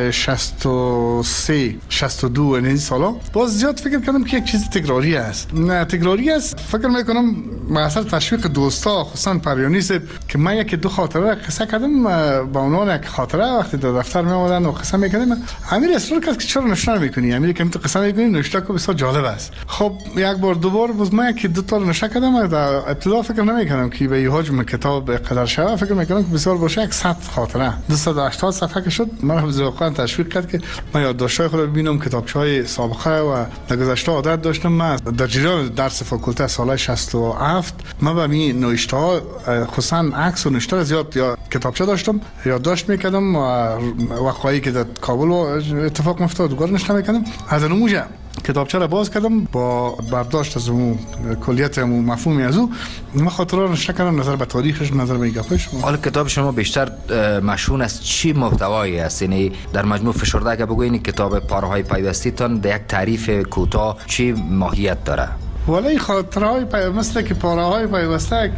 S22: 63 62 این سالا باز زیاد فکر کردم که یک چیز تکراری است. نه تکراری است، فکر میکنم مثلا تشویق دوستا خصوصا پریانیست که من یک دو خاطره قصه کردم با عنوان یک خاطره وقتی در دفتر می اومدن و قصه میکردم. امیر اصرار کرد که چرا نشر میکنی؟ امیر که تو قصه میکنی نوشته که بسیار جالب است. خب یک بار دو بار باز من یک دو تا نشر کردم. در ابتدا فکر نمیکردم که به حجم کتاب قدر شود، فکر میکردم که بسیار باشه 100 خاطره 280 صفحه که شد. من ذوقا تشویق کرد که من یادداشت‌های خود رو ببینم، کتابچه‌های سابقه و در گذشته عادت داشتم. من در جریان درس فاکولته سال 67 من به این نوشته‌ها خصوصا عکس و نوشته زیاد یا کتابچه داشتم، یادداشت میکردم و وقایعی که در کابل اتفاق افتاد دوباره نوشته میکردم. از اونجا کتابچه را باز کردم با برداشت از اون کلیت و مفهومی از او، من خاطره را نوشته کردم، نظر به تاریخش، نظر به گپش.
S21: حالا کتاب شما بیشتر مشهور از چی محتوایی است؟ یعنی در مجموع فشرده اگه بگوین کتاب پاره‌های پیوستی تان در یک تعریف کوتاه چی ماهیت داره؟
S22: ولی خاطرهای مثل که پاره‌های پیوسته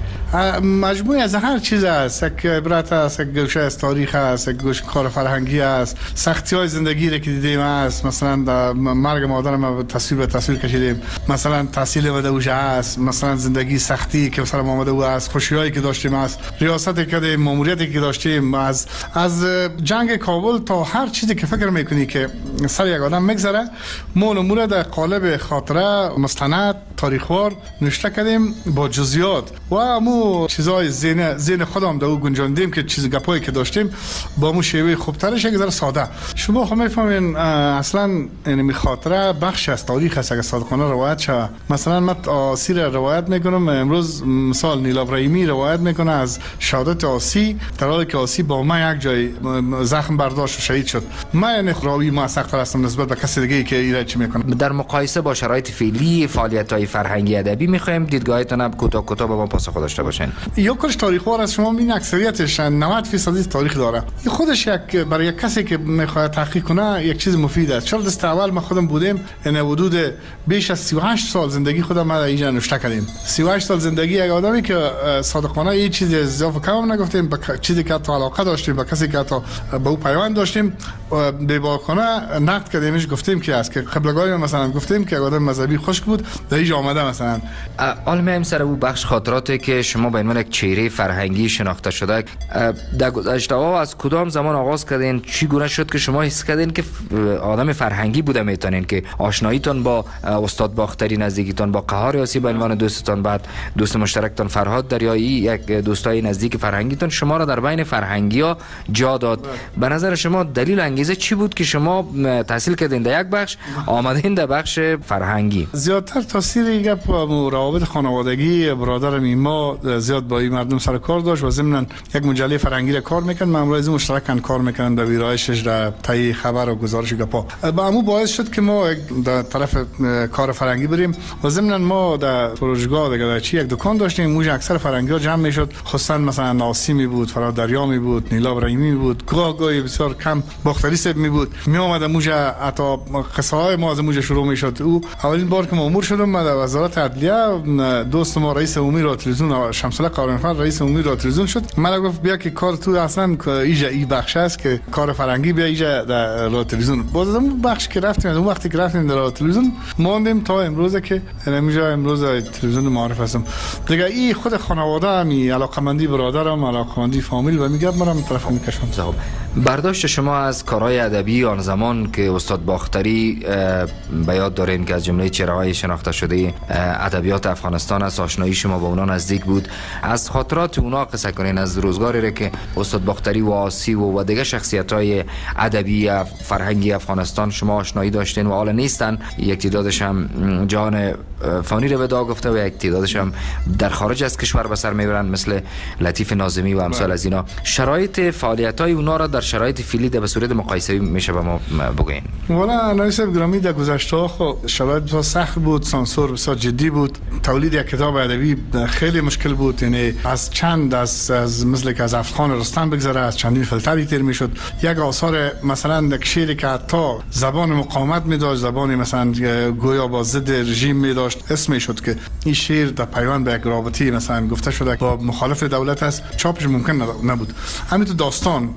S22: مجموعی از هر چیز است. یک عبرت است، یک گوشه از تاریخ است، یک گوشه کار فرهنگی است، سختی‌های زندگی را که دیدیم است. مثلا در مرگ مادرم ما تصویر به تصویر کشیدیم، مثلا تحصیل مدوشه است، مثلا زندگی سختی که مثلا آمده بود است، خوشی‌هایی که داشتیم است، ریاستی که کردیم، ماموریتی که داشتیم، از جنگ کابل تا هر چیزی که فکر می‌کنی که سر یک آدم می‌گذره، ما نمونه در قالب خاطره مستند تاریخوار نوشته کردیم با جزئیات و مو چیزای ذهن خودم دو گنجاندیم که چیز گپایی که داشتیم با مو شیوه خوبترش یک ذره ساده. شما خب میفهمین اصلا یعنی خاطره بخش از تاریخ است. اگه صادقانه روایت شه، مثلا من آسی روایت میکنم، امروز مثال نیل ابراهیمی روایت میکنه از شهادت آسی در حالی که آسی با ما یک جای زخم برداشت و شهید شد. من یعنی راوی ما سخت‌تر هستم نسبت به کسی دیگه که ایراد چی میکنه.
S21: در مقایسه با شرایط فعلی فعالیت‌های فرهنگی ادبی میخوایم دیدگاهتون هم کوتاه به ما پاسخ داشته باشین.
S22: یا کلش تاریخوار است. شما این اکثریتش 90% تاریخ داره. خودش یک برای یک کسی که میخواد تحقیق کنه یک چیز مفید است. چرا دست اول ما خودم بودیم این حدود بیش از 38 سال زندگی خودم ما اینجا نوشته کردیم. 38 سال زندگی یک آدمی که صادقانه هیچ چیز اضافه کم نگفتیم، به چیزی که تو علاقه داشتیم، به کسی که تو به او پیوند داشتیم به باکنه نقد کردیمش، گفتیم که است که قبلگاهی مثلا گفتیم که آدم مذهبی خشک بود در اینجا آمده مثلا.
S21: حالا میایم سر او بخش خاطراتی که شما به عنوان یک چهره فرهنگی شناخته شده در گذشته ها از کدام زمان آغاز کردین؟ چی گونه شد که شما حس کردین که آدم فرهنگی بوده میتونین که آشناییتون با استاد باختری، نزدیکیتون با قهار یاسی به عنوان دوستتون، بعد دوست مشترکتون فرهاد دریایی، یک دوستای نزدیک فرهنگیتون شما را در بین فرهنگی‌ها جا داد. به نظر شما دلیل انگیزه چی بود که شما تحصیل کردین در یک بخش آمدین در بخش فرهنگی؟
S22: زیادتر تاثیر گپ روابط خانوادگی برادرم ما زیاد با این مردم سر کار داشت و ضمن یک مجله فرهنگی را کار میکرد. من امروز مشترکاً کار میکنم در ویرایشش، در تهیه خبر و گزارش گپا. با همون باعث شد که ما در طرف کار فرهنگی بریم و ضمن ما در فروشگاه دیگه چی یک دکان داشتیم. اونجا اکثر فرهنگی‌ها جمع میشد، خصوصا مثلا ناسیمی بود، فراد دریامی بود، نیلا ابراهیمی بود، گاهی بسیار کم باختری سب می بود. می اومد اونجا حتی قصه های ما از اونجا شروع میشد. او اولین بار که مأمور شدم در وزارت عدلیه، دوست ما رئیس عمومی رادیو تلویزیون شمس‌الله قارنفر رئیس عمومی رادیو تلویزیون شد. من گفت بیا که کار تو اصلا اینجا این بخش است که کار فرهنگی بیا اینجا در رادیو تلویزیون. باز اون بخش که رفتیم، اون وقتی که رفتیم در رادیو تلویزیون ماندیم تا امروز که اینجا امروز تلویزیون معرف هستم دیگه. این خود خانواده می علاقمندی برادرم، علاقمندی فامیل و میگم منم طرف میکشم.
S21: برداشت شما از کارهای ادبی آن زمان که استاد باختری به یاد دارین که از جمله چهره‌های شناخته شده ادبیات افغانستان است، آشنایی شما با اونا نزدیک بود. از خاطرات اونا قصه کنین، از روزگاری را که استاد باختری و آسی و دیگه شخصیت‌های ادبی فرهنگی افغانستان شما آشنایی داشتین و حالا نیستن. یک تعدادش هم جان فانی رو ودا گفته و یک تعدادش هم در خارج از کشور به سر میبرن، مثل لطیف ناظمی و امثال از اینا. شرایط فعالیت‌های اونا را در شرایط فعلی به صورت مقایسه میشه به ما بگین؟
S22: والا نایب گرامی در گذشته خب شرایط بسیار سخت بود، سانسور بسیار جدی بود، تولید یک کتاب ادبی خیلی مشکل بود. یعنی از چند از مثل که از افغان رستم بگذره از چندین فلتری تیر میشد. یک آثار مثلا یک شعری که حتی زبان مقاومت می داشت، زبان مثلا گویا با ضد رژیم می داشت، اسمش شد که این شعر در پیوند به یک رابطی مثلا گفته شده با مخالف دولت است، چاپش ممکن نبود. همین تو داستان، همین تو طنز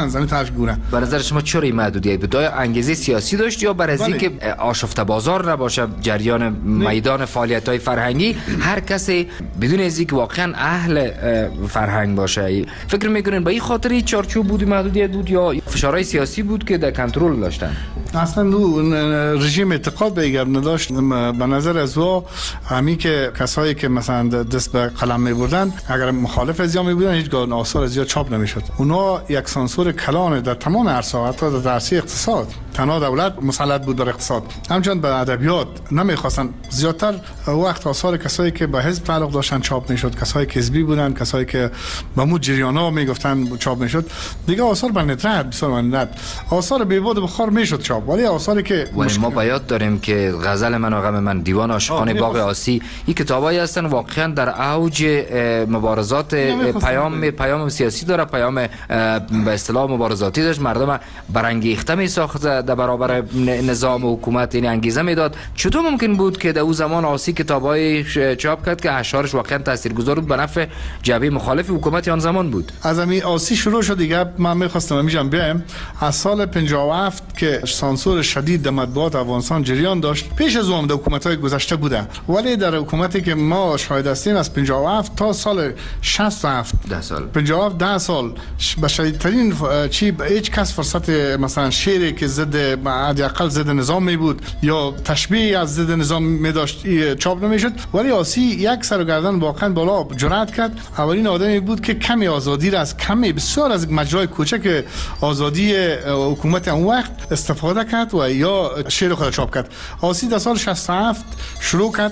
S22: طنز همین طرز گونه.
S21: به نظر شما چرا این محدودیت بود؟ آیا انگیزه سیاسی داشت یا برای اینکه آشفته بازار نباشه جریان میدان فعالیت‌های فرهنگی، هر کسی بدون از اینکه واقعا اهل فرهنگ باشه؟ فکر میکنین به این خاطر چارچوب بود محدودیت بود یا فشارهای سیاسی بود که در کنترل داشتن؟
S22: اصلا رژیم اعتقاد به این نداشت. به نظر از او همی که کسایی که مثلا دست به قلم می بردن اگر مخالف از می بودن هیچگاه آثار از چاپ نمیشد. اونا یک سانسور کلان در تمام عرصه، حتی در عرصه اقتصاد. تنها دولت مسلط بود بر اقتصاد. همچنین به ادبیات نمیخواستن زیادتر وقت آثار کسایی که به حزب تعلق داشتن چاپ میشد، کسایی که حزبی بودن، کسایی که به مو جریانا میگفتن چاپ میشد. دیگه آثار به ندرت بسیار ندرت آثار بیبود بخار میشد چاپ، ولی آثاری که
S21: ما باید داریم که غزل من و غم من، دیوان عاشقانه باغ آسی، این کتابایی هستن واقعا در اوج مبارزات، پیام سیاسی داره، پیام به اصطلاح مبارزاتی داشت، مردم برانگیخته می ساخت در برابر نظام و حکومت، این انگیزه میداد. چطور ممکن بود که در اون زمان آسی کتابای چاپ کرد که اشعارش واقعا تاثیرگذار بود به نفع جبهه مخالف حکومت آن زمان بود؟
S22: از همین آسی شروع شد دیگه. من می‌خواستم میگم بیام از سال 57 که سانسور شدید در مطبوعات افغانستان جریان داشت، پیش از اون در حکومت‌های گذشته بوده، ولی در حکومتی که ما شاهد هستیم از 57 تا سال 67 10 سال به شدیدترین چی هیچ کس فرصت مثلا شعری که ضد حداقل ضد نظام می بود یا تشبیه از ضد نظام می داشت چاپ نمی شد. ولی آسی یک سر و گردن واقعا بالا جرأت کرد. اولین آدمی بود که کمی آزادی را از کمی بسیار از مجرای کوچک آزادی حکومت اون وقت استفاده کرد و یا شعر خود چاپ کرد. آسی در سال 67 شروع کرد،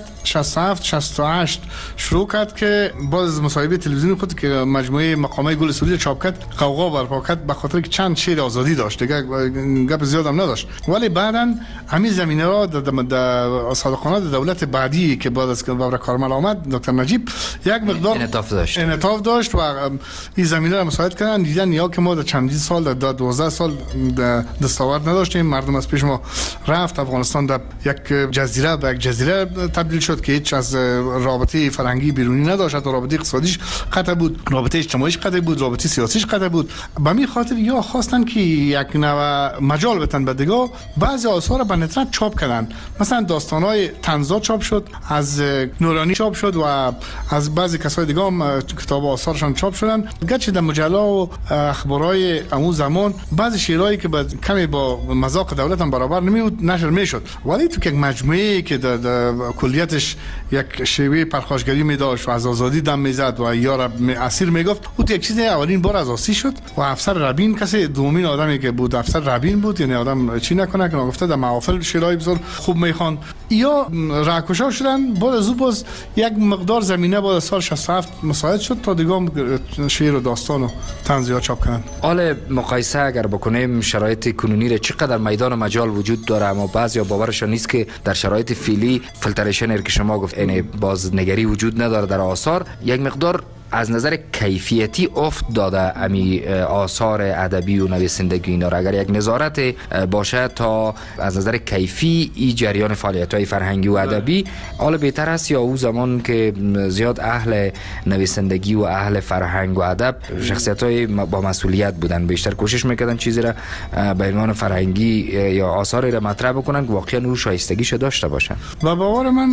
S22: 68 شروع کرد که باز از مصاحبه تلویزیونی خود که مجموعه مقامات گل سوری چاپ کرد قوقا برپا کرد به خاطر که چند شعر آزادی داشت، دیگه گپ زیاد هم نداشت. ولی بعداً همین زمینه را در صادقانه دولت بعدی که بعد از بابر کارمل آمد دکتر نجیب یک مقدار انعطاف داشت و این زمینه را مساعد کردن. دیدن یا که ما در چندین سال در 12 سال دستاورد نداشتیم، مردم از پیش ما رفت، افغانستان در یک جزیره به یک جزیره تبدیل شد که هیچ از رابطه فرهنگی بیرونی نداشت، رابطه اقتصادیش قطع بود، رابطه اجتماعیش قطع بود، رابطه سیاسیش قطع بود. به همین خاطر یا خواستن که یک نوع مجال بتن به دیگه بعضی آثار به ندرت چاپ کردن. مثلا داستان‌های طنزا چاپ شد، از نورانی چاپ شد و از بعضی کسای دیگه هم کتاب آثارشان چاپ شدن. گرچه در مجله و اخبارهای اون زمان بعضی شعرهایی که کمی با مذاق دولت هم برابر نمی‌بود نشر میشد، ولی تو یک مجموعه که در کلیتش یک شیوه پرخاشگری می داشت و از آزادی دم میزد و یار اسیر میگفت، اون یک چیز اولین بار از آسی شد. و افسر ربین کسی دومین آدمی که بود افسر ربین بود، یعنی آدم چی نکنه که نگفته در محافل شعرهای بسیار خوب میخوان. یا راکوشا شدن بعد از باز یک مقدار زمینه بعد از سال 67 مساعد شد تا دیگه شعر و داستان و طنزیا چاپ کنن.
S21: حالا مقایسه اگر بکنیم شرایط کنونی را چقدر میدان و مجال وجود داره، اما بعضیا باورشون نیست که در شرایط فعلی فیلتریشن که شما گفت یعنی بازنگری وجود نداره در آثار، یک مقدار از نظر کیفیتی افت داده امی آثار ادبی و نویسندگی اینا را. اگر یک نظارت باشه تا از نظر کیفی این جریان فعالیت‌های فرهنگی و ادبی حالا بهتر است یا او زمان که زیاد اهل نویسندگی و اهل فرهنگ و ادب شخصیت‌های با مسئولیت بودن، بیشتر کوشش میکردن چیزی را به عنوان فرهنگی یا آثاری را مطرح بکنن که واقعا او شایستگیش داشته باشن.
S22: و باور من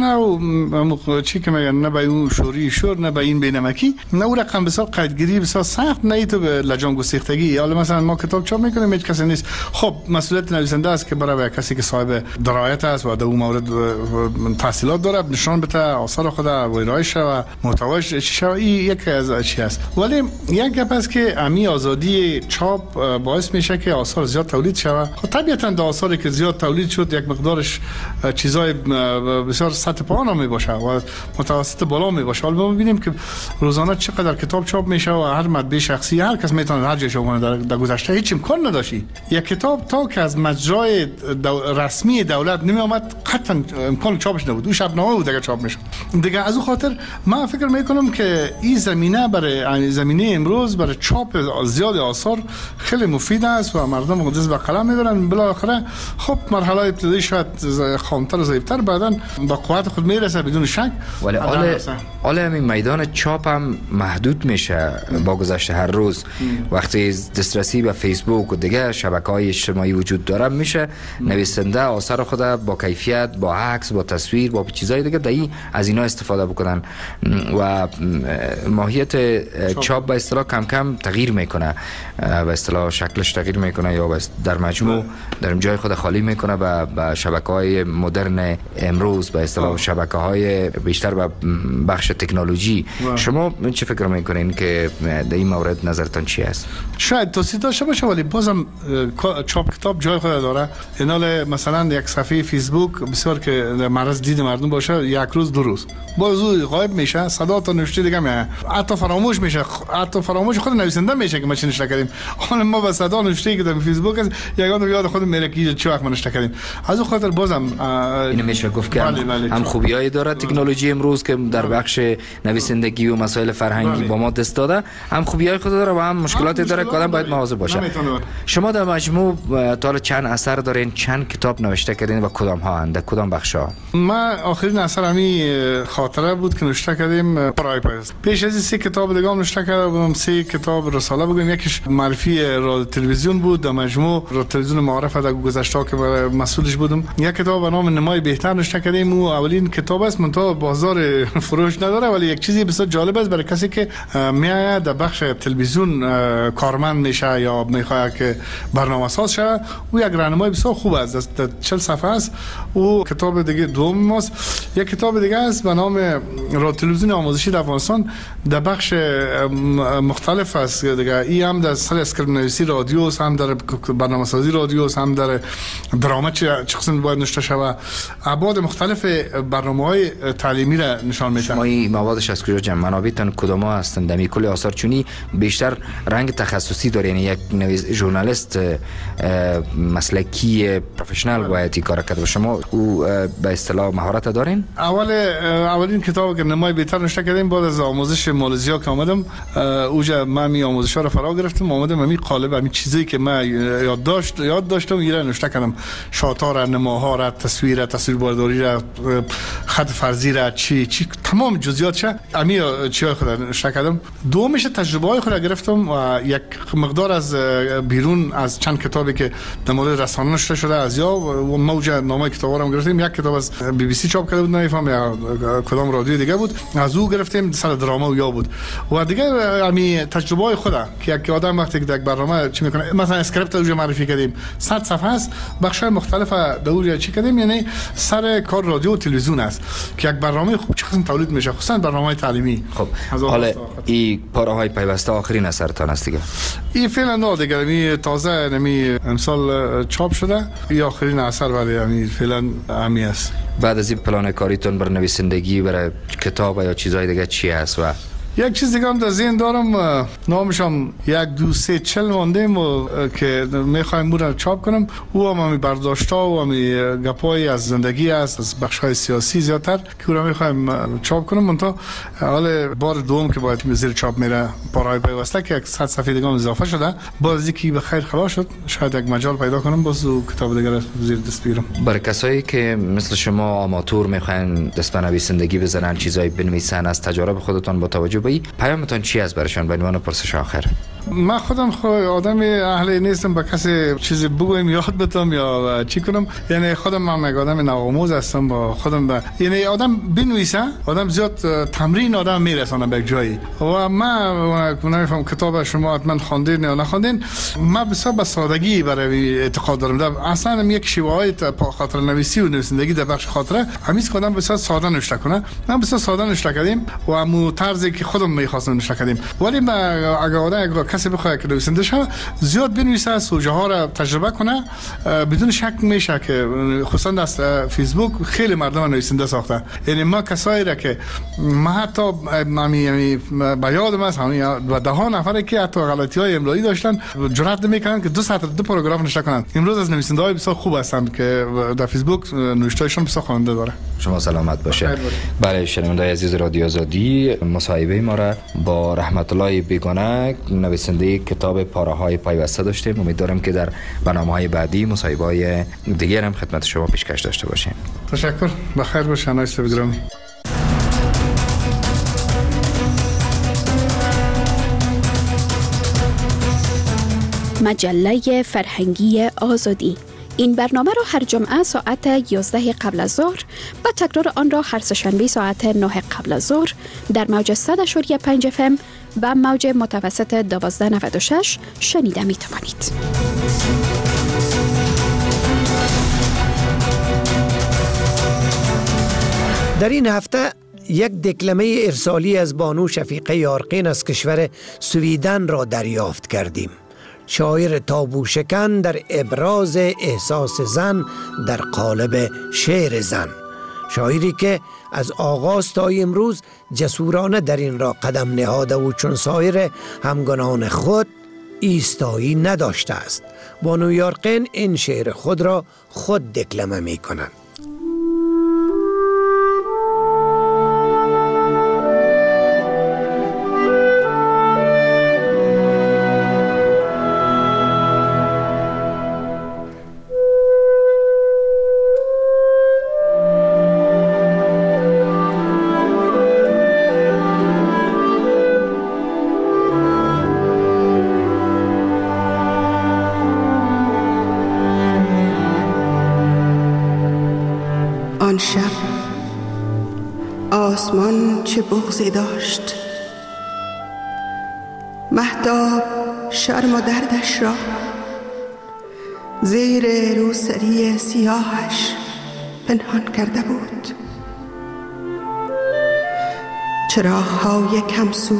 S22: نه چی که میگن نه به اون شوری شور نه به این بینمکی، نه اون رقم بسیار قیدگیری بسیار سخت، نه تو به لجام گسیختگی. حالا مثلا ما کتاب چاپ میکنیم هیچ کسی نیست، خب مسئولیت نویسنده است که برای کسی که صاحب درایت است و در اون مورد تحصیلات داره نشان بده آثار خود و ارائهش و محتواش چی شود. این یک از چی است. ولی یک گپ است که امی آزادی چاپ باعث میشه که آثار زیاد تولید شود. خب طبیعتا در آثاری که زیاد تولید شد یک مقدارش چیزای بسیار سطح پایین می باشه و متوسط بالا می باشه. حالا ما ببینیم که روزانه چقدر کتاب چاپ میشه و هر مطبع شخصی هر کس میتونه هر جای چاپ کنه. در گذشته هیچ امکان نداشتی یک کتاب تا که از مجرای رسمی دولت نمی اومد قطعا امکان چاپش نبود. اون شبنامه بود اگه چاپ میشد دیگه. از اون خاطر من فکر میکنم که این زمینه برای زمینه امروز برای چاپ زیاد آثار خیلی مفید است و مردم دست به قلم میبرن. بالاخره خب مرحله ابتدایی شاید خامتر و ضعیفتر بعداً با قوت خود میرسه بدون شک.
S21: ولی حالا همین میدان چاپ هم محدود میشه با گذشت هر روز. وقتی دسترسی به فیسبوک و دیگه شبکه‌های اجتماعی وجود داره، میشه نویسنده آثار خود با کیفیت، با عکس، با تصویر، با چیزای دیگه از اینا استفاده بکنن و ماهیت چاپ به اصطلاح کم کم تغییر میکنه، به اصطلاح شکلش تغییر میکنه یا در مجموع در جای خود خالی میکنه به شبکه‌های مدرن امروز، به اصطلاح شبکه‌های بیشتر به بخش تکنولوژی. شما چه فکر میکنین که در این مورد نظرتان چی است؟
S22: شاید توصیه داشته باشه ولی بازم چاپ کتاب جای خود داره. اینال مثلا یک صفحه فیسبوک بسیار که معرض دید مردم باشه، یک روز دو روز باز غایب میشه، صدا تا نوشته دیگه میاد، حتی فراموش میشه، حتی فراموش خود نویسنده میشه که ما چی نوشته کردیم. حالا ما با صدا نوشته که در فیسبوک است یگان یاد خود میره که چه وقت ما نوشته کردیم. از اون خاطر بازم
S21: اینو میشه گفت که هم خوبیایی داره تکنولوژی امروز که در بخش نویسندگی و مسائل فرهنگی با ما دست داده، هم خوبیای خود داره و هم مشکلاتی داره که آدم باید مواظب باشه. شما در مجموع تا چند اثر دارین، چند کتاب نوشته کردین و کدام ها اند، کدام بخشا؟
S22: ما آخرین اثر همی خاطره بود که نوشته کردیم پارهای پایوسته. پیش از 3 کتاب دیگه هم نوشته کرده بودم، 3 کتاب رساله بگم، یکیش معرفی رادیو تلویزیون بود، در مجموع رادیو تلویزیون معارف در گذشته که مسئولش بودم. یک کتاب به نام نمای بهتر نوشته کردیم، او اولین کتاب است، منتها بازار فروش نداره، ولی یک چیزی بسیار جالب است برای کسی که میاد در بخش تلویزیون کارمند میشه یا میخواد که برنامه‌ساز شه. او یک راهنمای بسیار خوب است، 40 صفحه است. او کتاب دیگه دوم ماست. یک کتاب دیگه است به نام رادیو تلویزیون آموزشی در افغانستان، در بخش مختلف است دیگه. این هم در سر اسکریپت نویسی رادیو، هم در برنامه‌سازی رادیو، هم در درامه چه قسم باید نوشته شود. ابعاد مختلف برنامه‌های تعلیمی را نشان میده.
S21: شما این موادش از کجا جمع منابعتون کدوم هستند؟ در کل آثار چونی بیشتر رنگ تخصصی داره، یعنی یک ژورنالیست مسلکی پروفشنال باید این کار کرده. شما او به اصطلاح مهارت دارین؟
S22: اولین کتاب که نمای بهتر نوشته کردیم بعد از آموزش مالزیا که آمدم، اوجا من می آموزش‌ها رو فرا گرفتم، آمدم همین قالب همین چیزی که من یاد داشتم ایران نوشته کردم. شاتا را، نماها را، تصویربرداری را، خط فرضی را، چی تمام جزئیاتش همین چیزا خود نوشته کردم. دومش تجربه‌های خود گرفتم و یک مقدار از بیرون از چند کتابی که در مورد رسانه نوشته شده از یا موج نامه کتابا رو گرفتیم. یک کتاب از بی بی سی چاپ کرده بود، نمیفهم یا کدام رادیو دیگه بود، از او گرفتیم، سر دراما و یا بود. و دیگه همین تجربه‌های خودم که یک آدم وقتی که یک برنامه چی میکنه، مثلا اسکریپت رو معرفی کردیم 100 صفحه است، بخش‌های مختلف دور چی کردیم، یعنی سر کار رادیو و تلویزیون است که یک برنامه خوب چه قسم تولید میشه، خصوصا برنامه‌های تعلیمی.
S21: خب حالا این پاره‌های پیوسته آخرین اثرتان است دیگه؟
S22: این فعلا نه دیگه، می تازه نمی امسال چاپ شده، این آخرین اثر ولی همین فعلا همی است.
S21: بعد از این پلان کاریتون برای نویسندگی، برای کتاب یا چیزهای دیگه چی است؟ و
S22: یک چیز دیگه هم در ذهن دارم، نامش هم 1 2 3 40 ماندیم که میخوایم بود چاپ کنم. او هم همی برداشت‌ها و همی گپای از زندگی است، از بخش‌های سیاسی زیادتر که او را میخوایم چاپ کنم. منتها حالا بار دوم که باید زیر چاپ میره پارهای پیوسته که 100 صفحه دیگه هم اضافه شده، باز اینکه به خیر خلاص شد، شاید یک مجال پیدا کنم باز کتاب دیگه را زیر دست بگیرم.
S21: برای کسایی که مثل شما آماتور میخواین دست به نویسندگی بزنن، چیزایی بنویسن، از تجارب خودتان با توجه به پیامتون چی است برشان به عنوان پرسش آخر؟
S22: من خودم آدم اهل نیستم با کسی چیزی بگویم یاد بدم یا چی کنم، یعنی خودم من آدم نوآموز هستم، با خودم یعنی آدم بنویسه، آدم زیاد تمرین آدم میرسونه به جایی. و من نمیفهم کتاب شما حتما خواندین یا نخواندین، من بسیار به سادگی برای اعتقاد دارم. اصلا یک شیوه‌های خاطره نویسی و نویسندگی در بخش خاطره همیشه آدم بسیار ساده نوشته کنه. من بسیار ساده نوشته کردم و همون طرزی که خودم می‌خواستم نوشته کردم. ولی من اگه آدم کسی بخواد که نویسنده شه، زیاد بنویسه، سوژه ها را تجربه کنه، بدون شک میشه که خصوصا در فیسبوک خیلی مردم نویسنده ساخته. یعنی ما کسایی را که ما حتی به یادم است و ده ها نفری که حتی غلطی‌های املایی داشتن جرأت نمی‌کنن که 2 سطر 2 پاراگراف نوشته کنن. امروز از نویسنده‌های بسیار خوب هستن که در فیسبوک نوشته‌هاشون بسیار خواننده داره.
S21: شما سلامت باشه. برای شنونده‌های عزیز رادیو آزادی، مصاحبه ما را با رحمت الله بیگانه نویسنده کتاب پاره‌های پیوسته داشتیم. امیدوارم که در برنامه‌های بعدی مصاحبه‌های دیگر هم خدمت شما پیشکش داشته باشیم.
S22: تشکر. بخیر باشین. نایس بگیرم.
S2: مجله فرهنگی آزادی. این برنامه را هر جمعه ساعت 11 قبل از ظهر و تکرار آن را هر سه‌شنبه ساعت 9 قبل از ظهر در موج 100.5 FM و موج متوسط 1296 شنیده می توانید.
S17: در این هفته یک دکلمه ارسالی از بانو شفیقه یارقین از کشور سویدن را دریافت کردیم. شاعر تابوشکن در ابراز احساس زن در قالب شعر زن. شاعری که از آغاز تا امروز جسورانه در این را قدم نهاده و چون سایر همگنان خود ایستایی نداشته است. بانو یارقین این شعر خود را خود دکلمه می کنند.
S4: آن شب آسمان چه بغضی داشت، مهتاب شرم و دردش را زیر روسری سیاهش پنهان کرده بود. چراغ‌های کمسو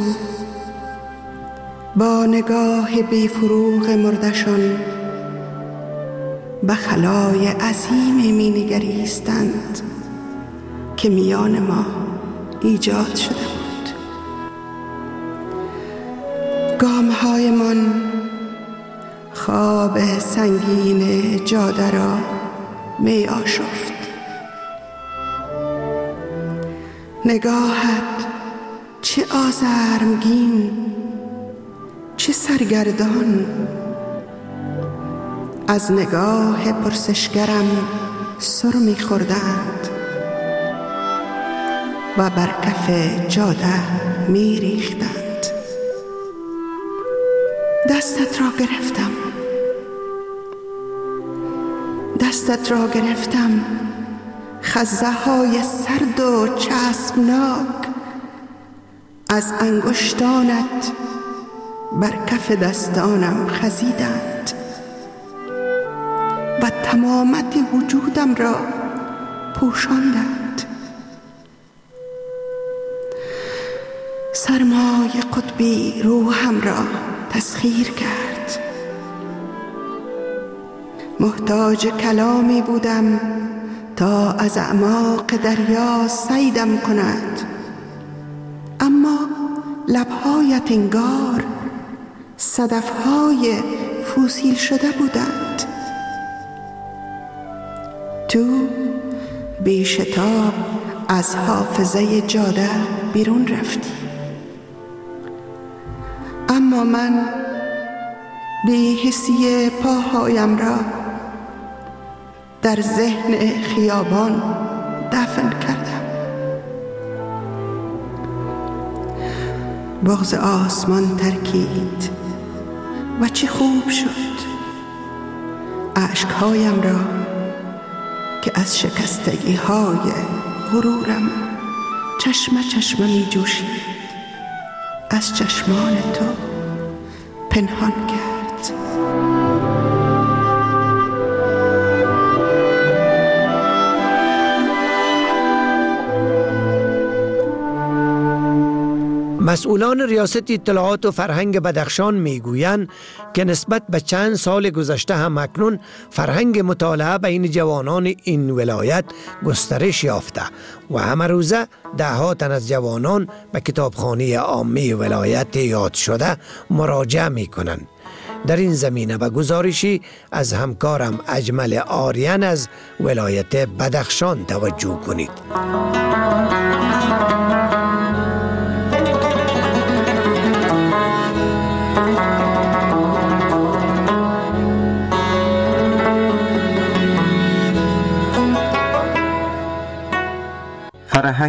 S4: با نگاه بی‌فروغ مردشان به خلای عظیمی می نگریستند که میان ما ایجاد شده بود. گام‌های من خواب سنگین جاده را می آشفت. نگاهت چه آزرمگین، چه سرگردان، از نگاه پرسشگرم سر می‌خوردند و بر کف جاده می‌ریختند. دستت را گرفتم، خزه‌های سرد و چسبناک از انگشتانت بر کف دستانم خزیدند و تمامت وجودم را پوشاندند. سرمای قطبی روحم را تسخیر کرد. محتاج کلامی بودم تا از اعماق دریا صیدم کند، اما لبهایت انگار صدفهای فوسیل شده بودند. تو بی شتاب از حافظه جاده بیرون رفتی، اما من بی حسی پاهایم را در ذهن خیابان دفن کردم. بغض آسمان ترکید و چه خوب شد. اشکهایم را که از شکستگی های غرورم چشمه می جوشید از چشمان تو پنهان کرد.
S17: مسئولان ریاست اطلاعات و فرهنگ بدخشان میگویند که نسبت به چند سال گذشته هم اکنون فرهنگ مطالعه بین جوانان این ولایت گسترش یافته و همه روزه ده ها تن از جوانان به کتابخانه عامی ولایت یاد شده مراجعه می کنند. در این زمینه به گزارشی از همکارم اجمل آریان از ولایت بدخشان توجه کنید.
S23: فرهنگ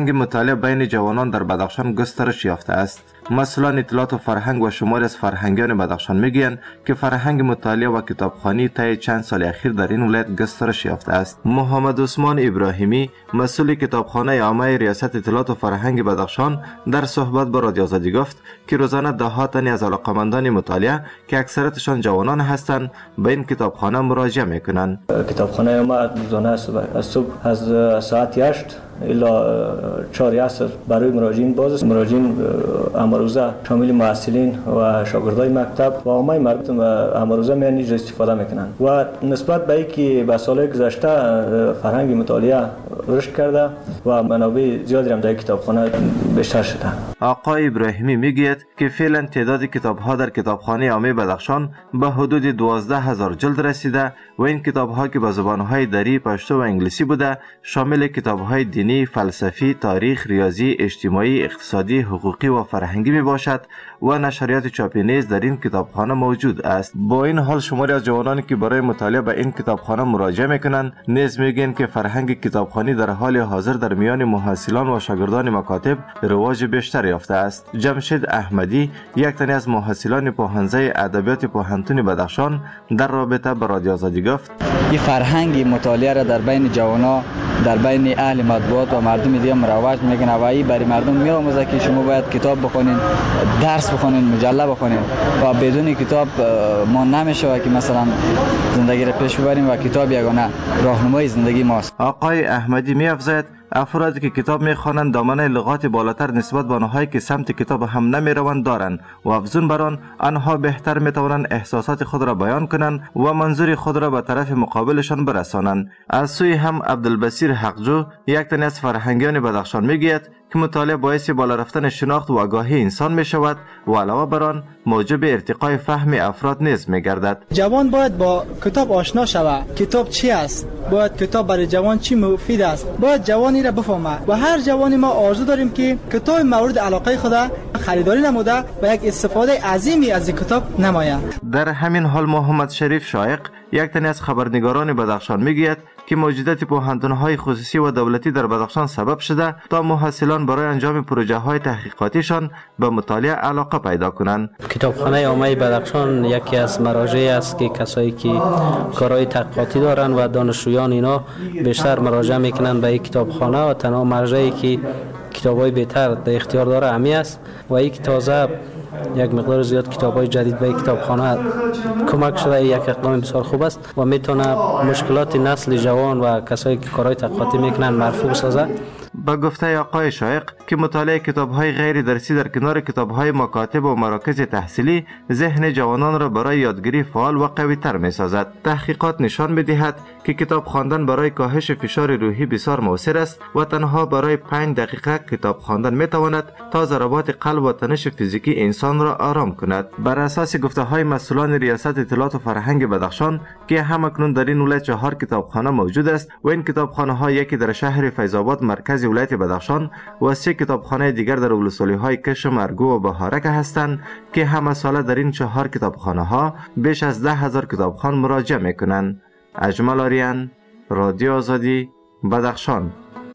S3: فرهنگ مطالعه بین جوانان در بدخشان گسترش یافته است. مسئولان اطلاعات و فرهنگ و شماری از فرهنگیان بدخشان میگویند که فرهنگ مطالعه و کتابخوانی طی چند سال اخیر در این ولایت گسترش یافته است. محمد عثمان ابراهیمی، مسئول کتابخانه عامه ریاست اطلاعات و فرهنگ بدخشان، در صحبت با رادیو آزادی گفت که روزانه ده تن از علاقه‌مندان مطالعه که اکثرتشان جوانان هستند به این کتابخانه مراجعه میکنند.
S5: کتابخانه ما روزانه از صبح از ساعت 8 الا 4 عصر برای مراجعین باز است. مراجعین امروزه شامل معلمین و شاگردای مکتب و عامه مردم امروزه میان اینجا استفاده میکنند و نسبت به اینکه به سالهای گذشته فرهنگ مطالعه رشد کرده و منابع زیادی هم در کتابخانه بیشتر شده.
S3: آقای ابراهیمی میگوید که فعلا تعداد کتاب‌ها در کتابخانه عامه بدخشان به حدود 12,000 جلد رسیده و این کتاب‌ها که به زبان‌های دری، پشتو و انگلیسی بوده شامل کتاب‌های دینی، فلسفی، تاریخ، ریاضی، اجتماعی، اقتصادی، حقوقی و فرهنگی می باشد و نشریات چاپی نیز در این کتابخانه موجود است. با این حال شماری از جوانانی که برای مطالعه به این کتابخانه مراجعه میکنند نیز میگن که فرهنگ کتابخوانی در حال حاضر در میان محصلان و شاگردان مکاتب رواج بیشتر یافته است. جمشید احمدی، یک تن از محصلان پوهنځی ادبیات پوهنتون بدخشان، در رابطه با رادیو آزادی گفت:
S23: این فرهنگ مطالعه را در بین جوانان، در بین اهل مطبوعات و مردم دیگه مروج میکنه و این برای مردم میآموزه که شما باید کتاب بخونین، درس بخونین، مجله بخونین و بدون کتاب ما نمیشه که مثلا زندگی را پیش ببریم و کتاب یگانه راهنمای زندگی ماست.
S3: آقای احمدی می‌افزاید افرادی که کتاب می‌خوانند دامنه لغات بالاتر نسبت به آنهایی که سمت کتاب هم نمی‌روند دارند و افزون بر آنها بهتر می‌توانند احساسات خود را بیان کنند و منظور خود را به طرف مقابلشان برسانند. از سوی هم عبدالبصیر حقجو، یک تن از فرهنگیان بدخشان می‌گوید که مطالعه باعث بالا رفتن شناخت و آگاهی انسان می شود و علاوه بر آن موجب ارتقای فهم افراد نیز می گردد.
S24: جوان باید با کتاب آشنا شود. کتاب چی است؟ باید کتاب برای جوان چی مفید است؟ باید جوانی را بفهمه و هر جوانی ما آرزو داریم که کتاب مورد علاقه خود خریداری نموده و یک استفاده عظیمی از این کتاب نماید.
S3: در همین حال محمد شریف شایق، یک تن از خبرنگاران بدخشان میگوید که موجودیت پوهنتون‌های خصوصی و دولتی در بدخشان سبب شده تا محصلان برای انجام پروژه‌های تحقیقاتیشان به مطالعه علاقه پیدا کنند.
S25: کتابخانه عامه بدخشان یکی از مراجع است که کسایی که کارهای تحقیقاتی دارند و دانشجویان اینا بیشتر مراجعه میکنند به این کتابخانه و تنها مرجعی که کتاب‌های بهتر در اختیار داره امی است و این تازه یک مقدار زیاد کتاب‌های جدید به کتابخانه کمک شده. یک اقدام بسیار خوب است و میتونه مشکلات نسل جوان و کسایی که کارهای تحقیقاتی میکنن مرفوع سازه.
S3: با گفته آقای شایق که مطالعه کتاب‌های غیر درسی در کنار کتاب‌های مکاتب و مراکز تحصیلی ذهن جوانان را برای یادگیری فعال و قوی‌تر می‌سازد. تحقیقات نشان می‌دهد که کتاب خواندن برای کاهش فشار روحی بسیار مؤثر است و تنها برای 5 دقیقه کتاب خواندن می‌تواند تا ضربات قلب و تنش فیزیکی انسان را آرام کند. بر اساس گفته‌های مسئولان ریاست اطلاعات و فرهنگ بدخشان که همکنون در این ولایت 4 کتابخانه موجود است و این کتابخانه‌ها یکی در شهر فیض‌آباد مرکز ولایت بدخشان و 3 کتابخانه دیگر در ولسوالی‌های کشم، ارگو و بهارک هستند که همه ساله در این 4 کتابخانه‌ها بیش از 10,000 کتابخوان مراجعه می‌کنند. اجمل آریان، رادیو آزادی، بدخشان.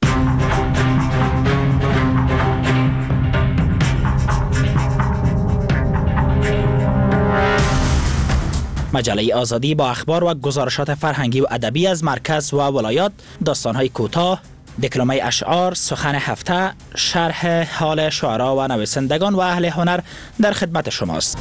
S26: مجله آزادی با اخبار و گزارشات فرهنگی و ادبی از مرکز و ولایات، داستان‌های کوتاه، دکلمه اشعار، سخن هفته، شرح حال شعرا و نویسندگان و اهل هنر در خدمت شماست.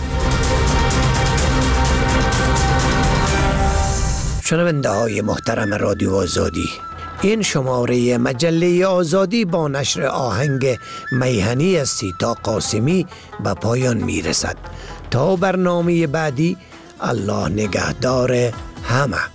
S17: شنونده های محترم رادیو آزادی، این شماره مجله آزادی با نشر آهنگ میهنی از سیتا قاسمی به پایان می رسد. تا برنامه بعدی، الله نگهدار همه.